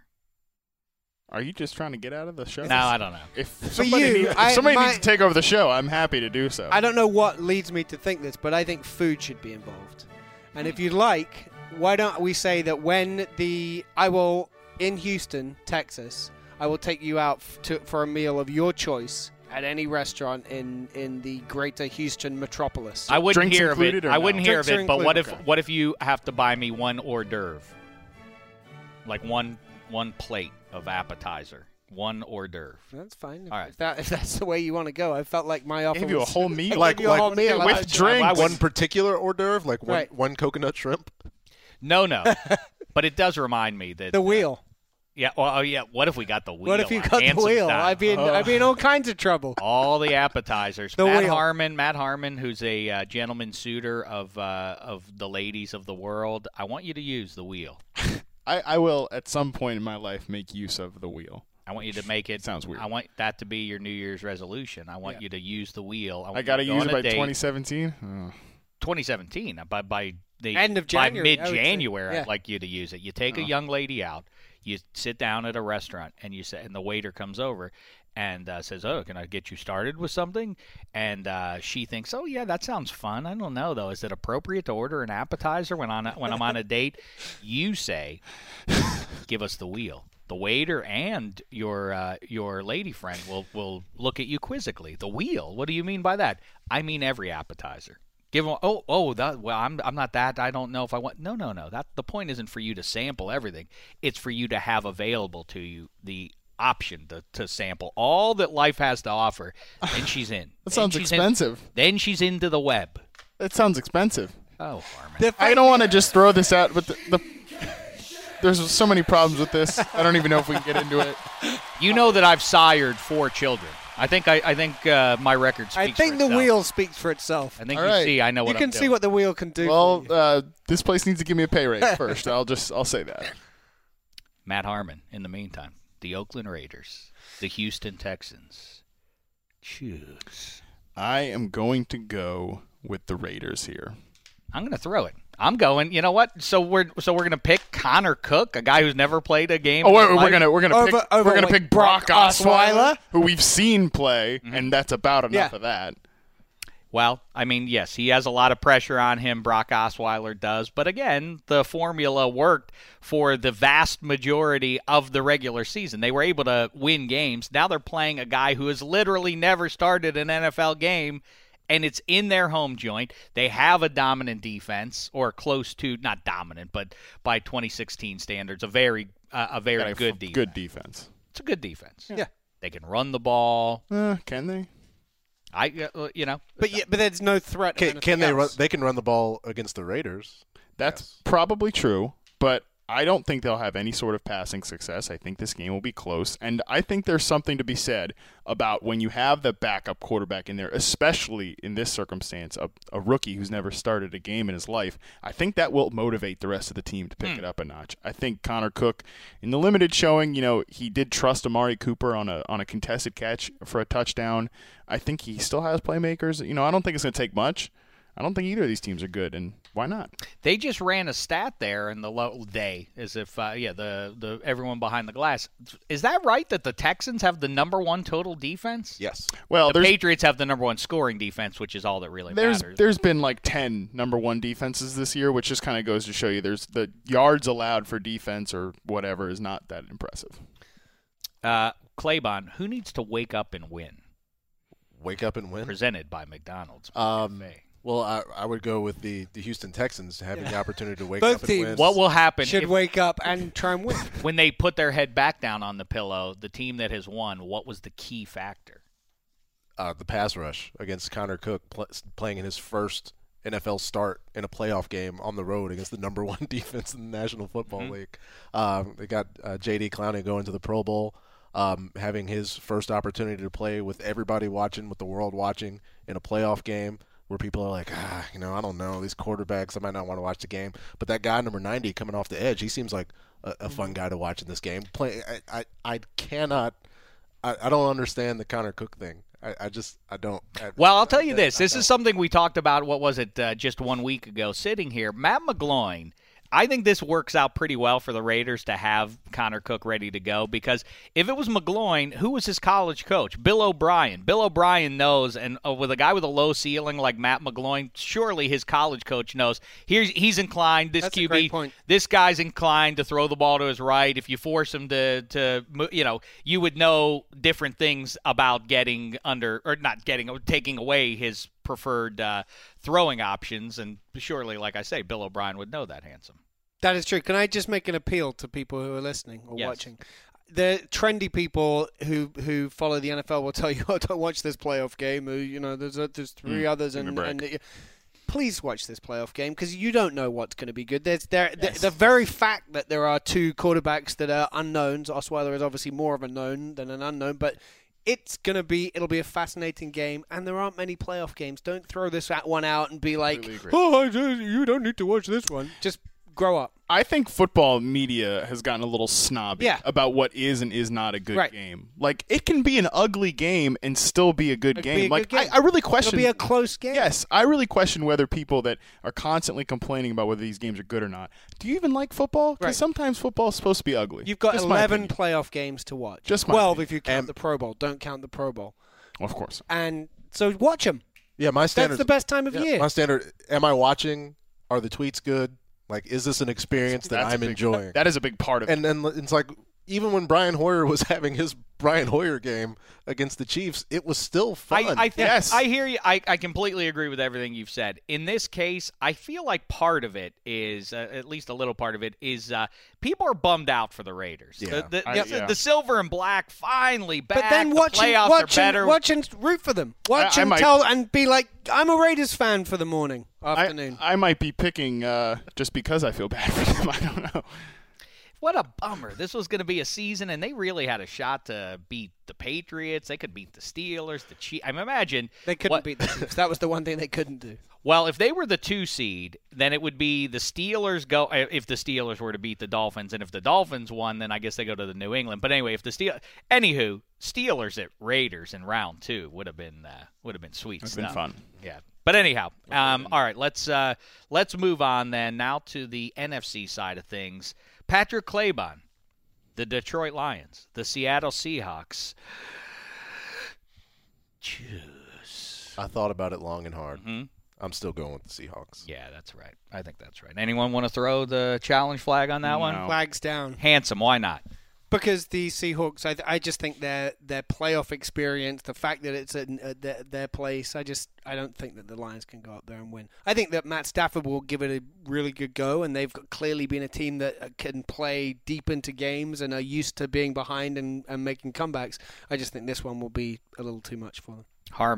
Are you just trying to get out of the show? No, I don't know. If For somebody, you, if somebody my- needs to take over the show, I'm happy to do so. I don't know what leads me to think this, but I think food should be involved. And if you'd like, why don't we say that I will, in Houston, Texas, I will take you out for a meal of your choice at any restaurant in the greater Houston metropolis. I wouldn't Drinks hear of it. included or I no? wouldn't hear of Drinks are it. But what included. if you have to buy me one hors d'oeuvre, like one plate of appetizer, one hors d'oeuvre? That's fine. All right. If that's the way you want to go, I felt like my offer Give you a was whole meal. Like you a whole meal. with I- drinks. One particular hors d'oeuvre, like Right. one coconut shrimp. No. But it does remind me that The wheel. Yeah. Well, oh yeah. What if we got the wheel? What if you on got the Handsome wheel? style? I'd be in all kinds of trouble. All the appetizers. The Matt wheel. Harmon, who's a gentleman suitor of the ladies of the world. I want you to use the wheel. I will, at some point in my life, make use of the wheel. I want you to make it. Sounds weird. I want that to be your New Year's resolution. I want you to use the wheel. I got to use it by 2017. 2017? 2017. By the End of January, By I would say. mid-January, Yeah. I'd like you to use it. You take a young lady out. You sit down at a restaurant, and you say, and the waiter comes over and says, "Oh, can I get you started with something?" And she thinks, "Oh yeah, that sounds fun. I don't know though. Is it appropriate to order an appetizer when I'm on a date?" You say, "Give us the wheel." The waiter and your lady friend will look at you quizzically. The wheel? What do you mean by that? I mean every appetizer. Give them. I'm not that. I don't know if I want. No. That the point isn't for you to sample everything. It's for you to have available to you the option to sample all that life has to offer. Then she's in. That sounds expensive. Then she's into the web. That sounds expensive. Oh, Harmon. I don't want to just throw this out, but there's so many problems with this. I don't even know if we can get into it. You know that I've sired 4 children. I think my record speaks I think for the itself. wheel speaks for itself. I think All you right. see. I know what You can I'm see doing. what the wheel can do. Well, for you. this place needs to give me a pay raise first. I'll say that. Matt Harmon, in the meantime, the Oakland Raiders, the Houston Texans. Choose. I am going to go with the Raiders here. I'm going to throw it. I'm going. You know what? So we're going to pick Connor Cook, a guy who's never played a game. Oh, in wait, his life. we're gonna pick Brock Osweiler, who we've seen play, and that's about enough Yeah. of that. Well, I mean, yes, he has a lot of pressure on him. Brock Osweiler does, but again, the formula worked for the vast majority of the regular season. They were able to win games. Now they're playing a guy who has literally never started an NFL game. And it's in their home joint. They have a dominant defense, or close to, not dominant, but by 2016 standards, a very good defense. Good defense. It's a good defense. Yeah. They can run the ball. Can they? but there's no threat. of Can anything they run? else. They can run the ball against the Raiders. That's probably true, but I don't think they'll have any sort of passing success. I think this game will be close. And I think there's something to be said about when you have the backup quarterback in there, especially in this circumstance, a rookie who's never started a game in his life. I think that will motivate the rest of the team to pick it up a notch. I think Connor Cook, in the limited showing, he did trust Amari Cooper on a contested catch for a touchdown. I think he still has playmakers. I don't think it's going to take much. I don't think either of these teams are good, and why not? They just ran a stat there in the day, as if the everyone behind the glass. Is that right that the Texans have the number one total defense? Yes. Well, the Patriots have the number one scoring defense, which is all that really matters. There's been like 10 number one defenses this year, which just kind of goes to show you there's the yards allowed for defense or whatever is not that impressive. Claybon, who needs to wake up and win? Wake up and win? Presented by McDonald's. Well, I would go with the Houston Texans having the opportunity to wake up and win. What will happen should wake up and try and win. When they put their head back down on the pillow, the team that has won, what was the key factor? The pass rush against Connor Cook playing in his first NFL start in a playoff game on the road against the number one defense in the National Football League. They got J.D. Clowney going to the Pro Bowl, having his first opportunity to play with everybody watching, with the world watching in a playoff game. Where people are like, I don't know, these quarterbacks, I might not want to watch the game. But that guy, number 90, coming off the edge, he seems like a fun guy to watch in this game. I don't understand the Connor Cook thing. I don't. Well, I'll tell you this. This is something we talked about, just 1 week ago, sitting here. Matt McGloin, I think this works out pretty well for the Raiders to have Connor Cook ready to go, because if it was McGloin, who was his college coach? Bill O'Brien. Bill O'Brien knows, and with a guy with a low ceiling like Matt McGloin, surely his college coach knows. He's inclined, this That's QB, a great point. This guy's inclined to throw the ball to his right. If you force him to you would know different things about taking away his preferred throwing options, and surely, like I say, Bill O'Brien would know that, Handsome. That is true. Can I just make an appeal to people who are listening or watching? The trendy people who follow the NFL will tell you, don't watch this playoff game. There's three others, and please watch this playoff game, because you don't know what's going to be good. The very fact that there are two quarterbacks that are unknowns, Osweiler is obviously more of a known than an unknown, but it'll be a fascinating game, and there aren't many playoff games. Don't throw this one out and be like, you don't need to watch this one. Just grow up. I think football media has gotten a little snobby about what is and is not a good game. Like, it can be an ugly game and still be a good game. I really question. It'll be a close game. Yes, I really question whether people that are constantly complaining about whether these games are good or not. Do you even like football? Because sometimes football is supposed to be ugly. You've got 11 playoff games to watch. Just 12 if you count the Pro Bowl. Don't count the Pro Bowl. Well, of course. And so watch them. Yeah, my standard. That's the best time of year. My standard. Am I watching? Are the tweets good? Like, is this an experience that I'm enjoying? That is a big part of it. And then it's like, even when Brian Hoyer was having his Brian Hoyer game against the Chiefs, it was still fun. I hear you. I completely agree with everything you've said. In this case, I feel like part of it is, at least a little part of it, is people are bummed out for the Raiders. Yeah. The silver and black finally back. But then watch and root for them. Watch and and be like, I'm a Raiders fan for the morning, afternoon. I might be picking just because I feel bad for them. I don't know. What a bummer. This was going to be a season, and they really had a shot to beat the Patriots. They could beat the Steelers, the Chiefs. I imagine they couldn't beat the Chiefs. That was the one thing they couldn't do. Well, if they were the 2 seed, then it would be the Steelers go. If the Steelers were to beat the Dolphins, and if the Dolphins won, then I guess they go to the New England. But anyway, if the Steelers at Raiders in round 2 would have been sweet stuff. Been fun. Yeah. But anyhow, all right. Let's move on then now to the NFC side of things. Patrick Claybon, the Detroit Lions, the Seattle Seahawks. Choose. I thought about it long and hard. Mm-hmm. I'm still going with the Seahawks. Yeah, that's right. I think that's right. Anyone want to throw the challenge flag on that one? Flags down. Handsome, why not? Because the Seahawks, I just think their playoff experience, the fact that it's at their place, I don't think that the Lions can go up there and win. I think that Matt Stafford will give it a really good go, and they've clearly been a team that can play deep into games and are used to being behind and making comebacks. I just think this one will be a little too much for them. Harmon.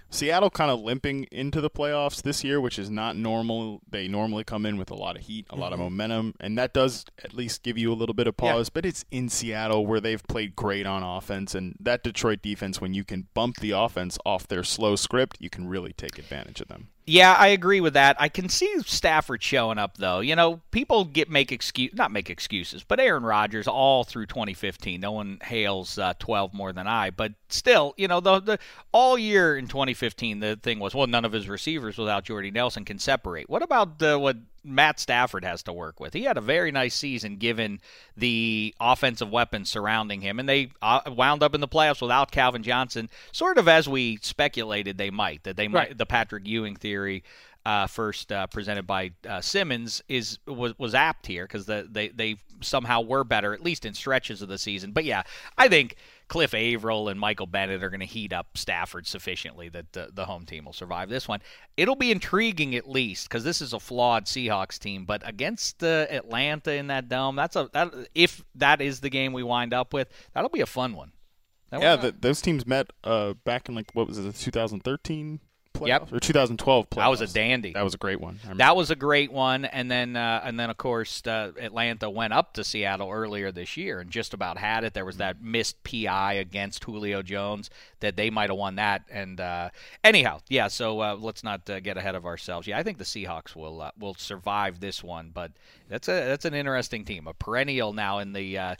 Seattle kind of limping into the playoffs this year, which is not normal. They normally come in with a lot of heat, a lot of momentum, and that does at least give you a little bit of pause. But it's in Seattle where they've played great on offense, and that Detroit defense, when you can bump the offense off their slow script, you can really take advantage of them. Yeah, I agree with that. I can see Stafford showing up, though. People make excuses, but Aaron Rodgers all through 2015. No one hails 12 more than I, but still, the all year in 2015, the thing was, well, none of his receivers without Jordy Nelson can separate. What about what Matt Stafford has to work with? He had a very nice season given the offensive weapons surrounding him, and they wound up in the playoffs without Calvin Johnson, sort of as we speculated they might. The Patrick Ewing theory first presented by Simmons was apt here because they somehow were better, at least in stretches of the season. But yeah, I think Cliff Averill and Michael Bennett are going to heat up Stafford sufficiently that the home team will survive this one. It'll be intriguing at least because this is a flawed Seahawks team, but against Atlanta in that dome, if that is the game we wind up with, that'll be a fun one. Those teams met back in the 2013 playoffs? Yep. Or 2012 playoffs. That was a dandy. That was a great one. That was a great one, and then of course Atlanta went up to Seattle earlier this year and just about had it. There was that missed PI against Julio Jones that they might have won that. And anyhow, yeah. So let's not get ahead of ourselves. Yeah, I think the Seahawks will survive this one, but that's an interesting team, a perennial now in the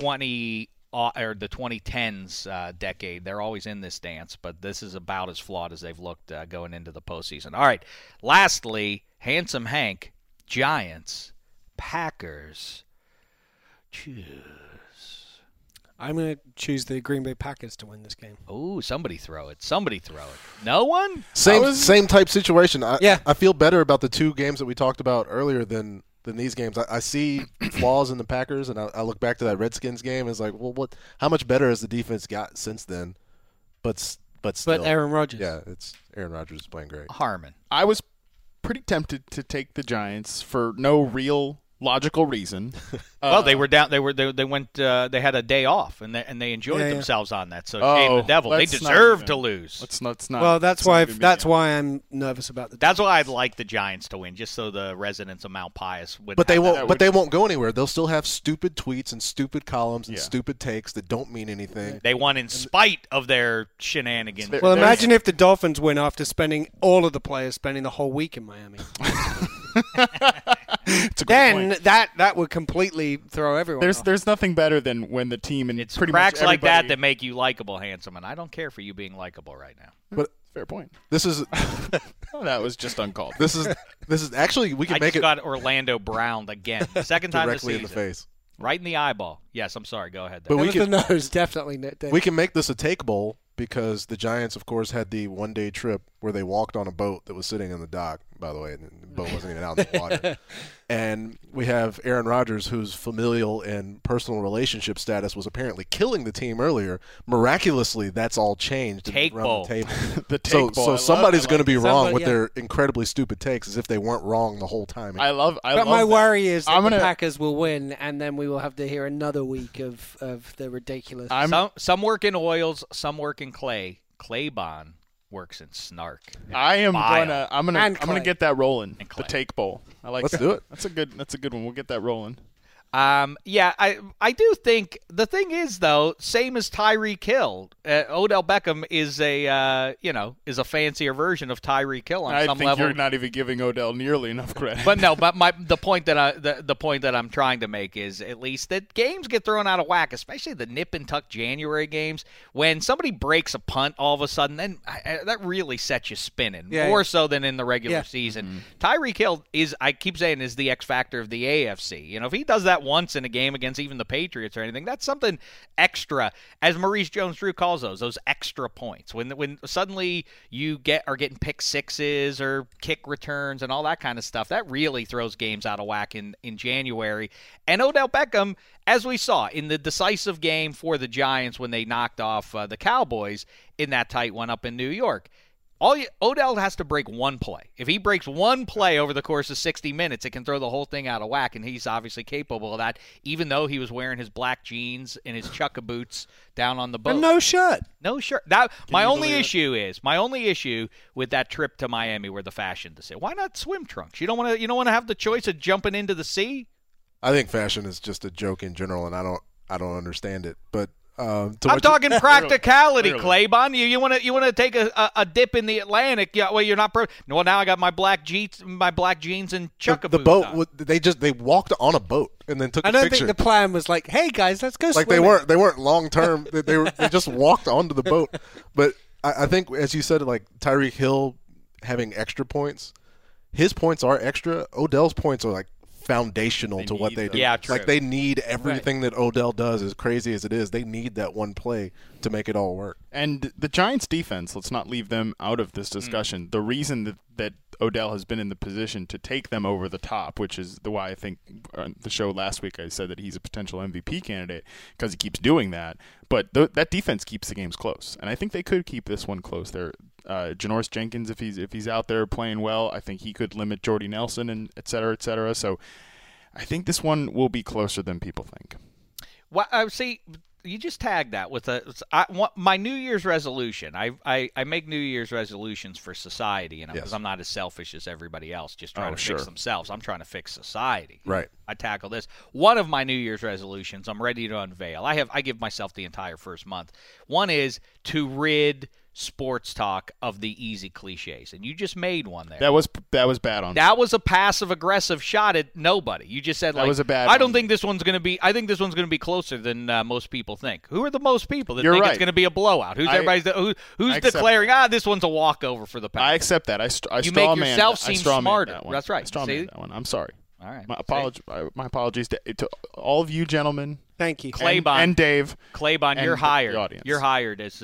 2010s decade. They're always in this dance, but this is about as flawed as they've looked going into the postseason. All right, lastly, Handsome Hank, Giants, Packers. Choose. I'm going to choose the Green Bay Packers to win this game. Oh, somebody throw it. No one? Same type situation. I feel better about the two games that we talked about earlier than these games. I see flaws in the Packers, and I look back to that Redskins game. And it's like, well, how much better has the defense got since then? But still. But Aaron Rodgers. Yeah, it's Aaron Rodgers is playing great. Harmon. I was pretty tempted to take the Giants for no real logical reason. Well, they were down. They went. They had a day off, and they enjoyed themselves on that. So shame the devil. They deserve to lose. Let's not. Well, that's why I'm nervous about the. That's why I'd like the Giants to win, just so the residents of Mount Pius would. But they won't. But they won't go anywhere. They'll still have stupid tweets and stupid columns and stupid takes that don't mean anything. They won in spite of their shenanigans. Well, imagine if the Dolphins win after spending all of the players spending the whole week in Miami. Then that would completely throw everyone off. There's nothing better than when the team and it's pretty cracks much like that make you likable, Handsome, and I don't care for you being likable right now. But fair point. This is that was just uncalled. This is actually we can I make just it got Orlando Brown again, the second time this directly season. in the face, right in the eyeball. Yes, I'm sorry. Go ahead. But we can the nose definitely. We can make this a take bowl because the Giants, of course, had the one-day trip where they walked on a boat that was sitting in the dock. By the way, and the boat wasn't even out in the water. And we have Aaron Rodgers, whose familial and personal relationship status was apparently killing the team earlier. Miraculously, that's all changed. Take bowl. The table. The take bowl. So somebody's going to be wrong with their incredibly stupid takes, as if they weren't wrong the whole time. But my worry is that the Packers will win, and then we will have to hear another week of the ridiculous. Some work in oils, some work in clay. Claybon works in snark. I'm gonna get that rolling. The take bowl. Let's do it. That's a good one. We'll get that rolling. Yeah, I do think the thing is though, same as Tyreek Hill, Odell Beckham is a fancier version of Tyreek Hill on some level. I think you're not even giving Odell nearly enough credit. But no, the point that I'm trying to make is at least that games get thrown out of whack, especially the nip and tuck January games when somebody breaks a punt all of a sudden. Then that really sets you spinning more so than in the regular season. Mm-hmm. Tyreek Hill is the X factor of the AFC. If he does that once in a game against even the Patriots or anything, that's something extra, as Maurice Jones-Drew calls those extra points. When suddenly you are getting pick sixes or kick returns and all that kind of stuff, that really throws games out of whack in January. And Odell Beckham, as we saw in the decisive game for the Giants when they knocked off the Cowboys in that tight one up in New York, Odell has to break one play. If he breaks one play over the course of 60 minutes, it can throw the whole thing out of whack, and he's obviously capable of that, even though he was wearing his black jeans and his chukka boots down on the boat. And no shirt. No shirt. My only issue with that trip to Miami were the fashion decision. Why not swim trunks? You don't want to have the choice of jumping into the sea? I think fashion is just a joke in general, and I don't understand it. But I'm talking practicality, Really? Claybon. You want to take a dip in the Atlantic? Yeah, well, you're not. Well, now I got my black jeans and chukka the boots boat. on. They walked on a boat and then took I a don't picture. think the plan was like, hey guys, let's go Like swimming. they weren't long term. they just walked onto the boat. But I think, as you said, like Tyreek Hill having extra points, his points are extra. Odell's points are like foundational to what they do. Yeah, true. Like they need everything that Odell does, as crazy as it is. They need that one play to make it all work. And the Giants' defense, let's not leave them out of this discussion. The reason that Odell has been in the position to take them over the top, which is why I think on the show last week I said that he's a potential MVP candidate because he keeps doing that. But that defense keeps the games close, and I think they could keep this one close. Janoris Jenkins, if he's out there playing well, I think he could limit Jordy Nelson and et cetera, et cetera. So I think this one will be closer than people think. Well, see, you just tagged that with my New Year's resolution. I make New Year's resolutions for society, because I'm not as selfish as everybody else, just trying to fix themselves. I'm trying to fix society. Right. I tackle this. One of my New Year's resolutions, I'm ready to unveil. I give myself the entire first month. One is to rid sports talk of the easy cliches, and you just made one there. That was bad on. That was a passive aggressive shot at nobody. You just said that was a bad. I don't think this one's going to be. I think this one's going to be closer than most people think. Who are the most people that You're think right. it's going to be a blowout? Who's declaring this one's a walkover for the Packers? I accept that. You make yourself seem smarter. That's right. That one. I'm sorry. All right. My apologies to all of you gentlemen. Thank you, Claybon and Dave. Claybon, you're hired. The audience. You're hired as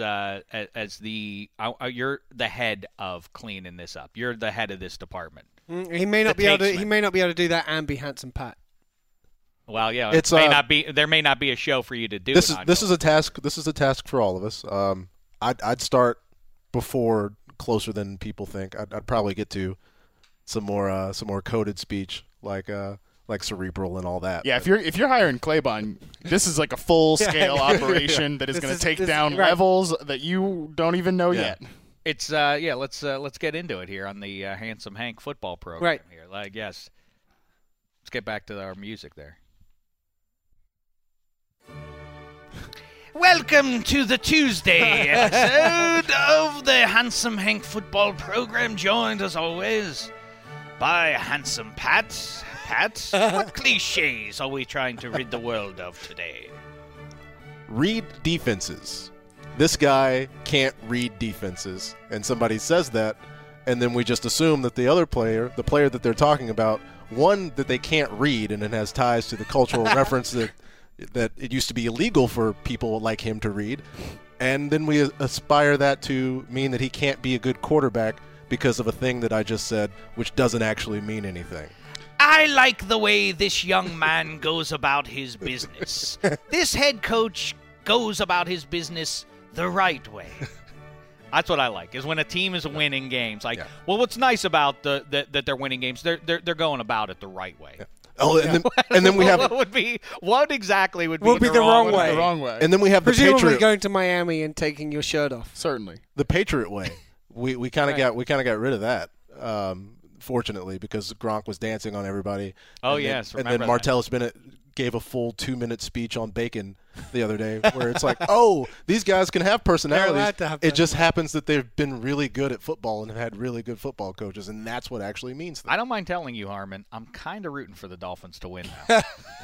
you're the head of cleaning this up. You're the head of this department. He may not be able to do that and be Handsome Pat. Well, yeah, there may not be a show for you to do. This is a task. This is a task for all of us. I'd start before closer than people think. I'd probably get to some more coded speech like cerebral and all that. Yeah, if you're hiring Claybon, this is like a full scale operation that is going to take down levels that you don't even know yet. It's let's get into it here on the Handsome Hank football program. Right here, let's get back to our music there. Welcome to the Tuesday episode of the Handsome Hank football program, joined as always by Handsome Pat. Pat, what cliches are we trying to rid the world of today? Read defenses. This guy can't read defenses, and somebody says that, and then we just assume that the player that they're talking about, one, that they can't read, and it has ties to the cultural reference that it used to be illegal for people like him to read, and then we aspire that to mean that he can't be a good quarterback because of a thing that I just said, which doesn't actually mean anything. I like the way this young man goes about his business. This head coach goes about his business the right way. That's what I like, is when a team is winning games. Well, what's nice about that they're winning games, they're going about it the right way. Yeah. Oh, and then we have what exactly would be the wrong way? The wrong way. And then we have presumably the Patriot, going to Miami and taking your shirt off. Certainly, the Patriot way. We kind of got rid of that. Fortunately, because Gronk was dancing on everybody. Oh, and yes. Then Martellus Bennett gave a full 2-minute speech on bacon the other day where it's like, oh, these guys can have personalities. It just happens that they've been really good at football and have had really good football coaches, and that's what actually means things. I don't mind telling you, Harmon, I'm kind of rooting for the Dolphins to win now.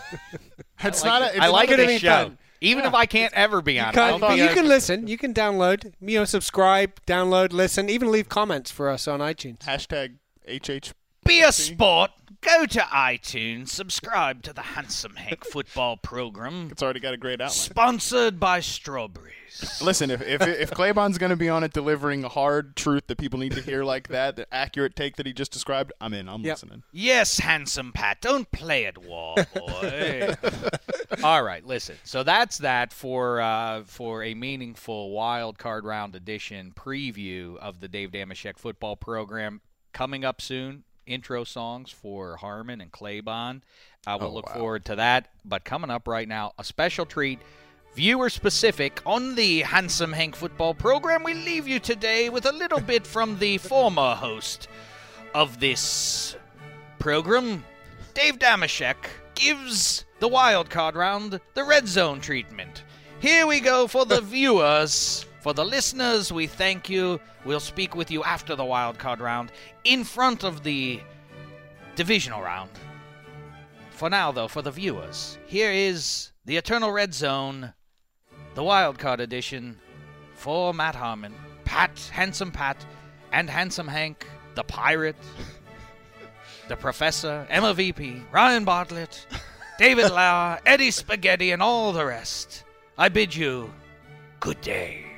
I like this show. Even if I can't ever be on it. You can listen. You can download, subscribe, download, listen, even leave comments for us on iTunes. #HHP. be a sport. Go to iTunes, subscribe to the Handsome Hank football program. It's already got a great outline. Sponsored by Strawberries. Listen, if Claybon's going to be on it delivering hard truth that people need to hear like that, the accurate take that he just described, I'm in. I'm listening. Yes, Handsome Pat. Don't play at war, boy. All right, listen. So that's that for a meaningful wild card round edition preview of the Dave Dameshek football program. Coming up soon, intro songs for Harmon and Claybon. We'll look forward to that. But coming up right now, a special treat. Viewer-specific on the Handsome Hank football program. We leave you today with a little bit from the former host of this program. Dave Dameshek gives the wild card round the red zone treatment. Here we go for the viewers. For the listeners, we thank you. We'll speak with you after the wild card round in front of the divisional round. For now, though, for the viewers, here is the Eternal Red Zone, the wild card edition for Matt Harmon, Handsome Pat, and Handsome Hank, the Pirate, the Professor, Emma VP, Ryan Bartlett, David Lauer, Eddie Spaghetti, and all the rest. I bid you good day.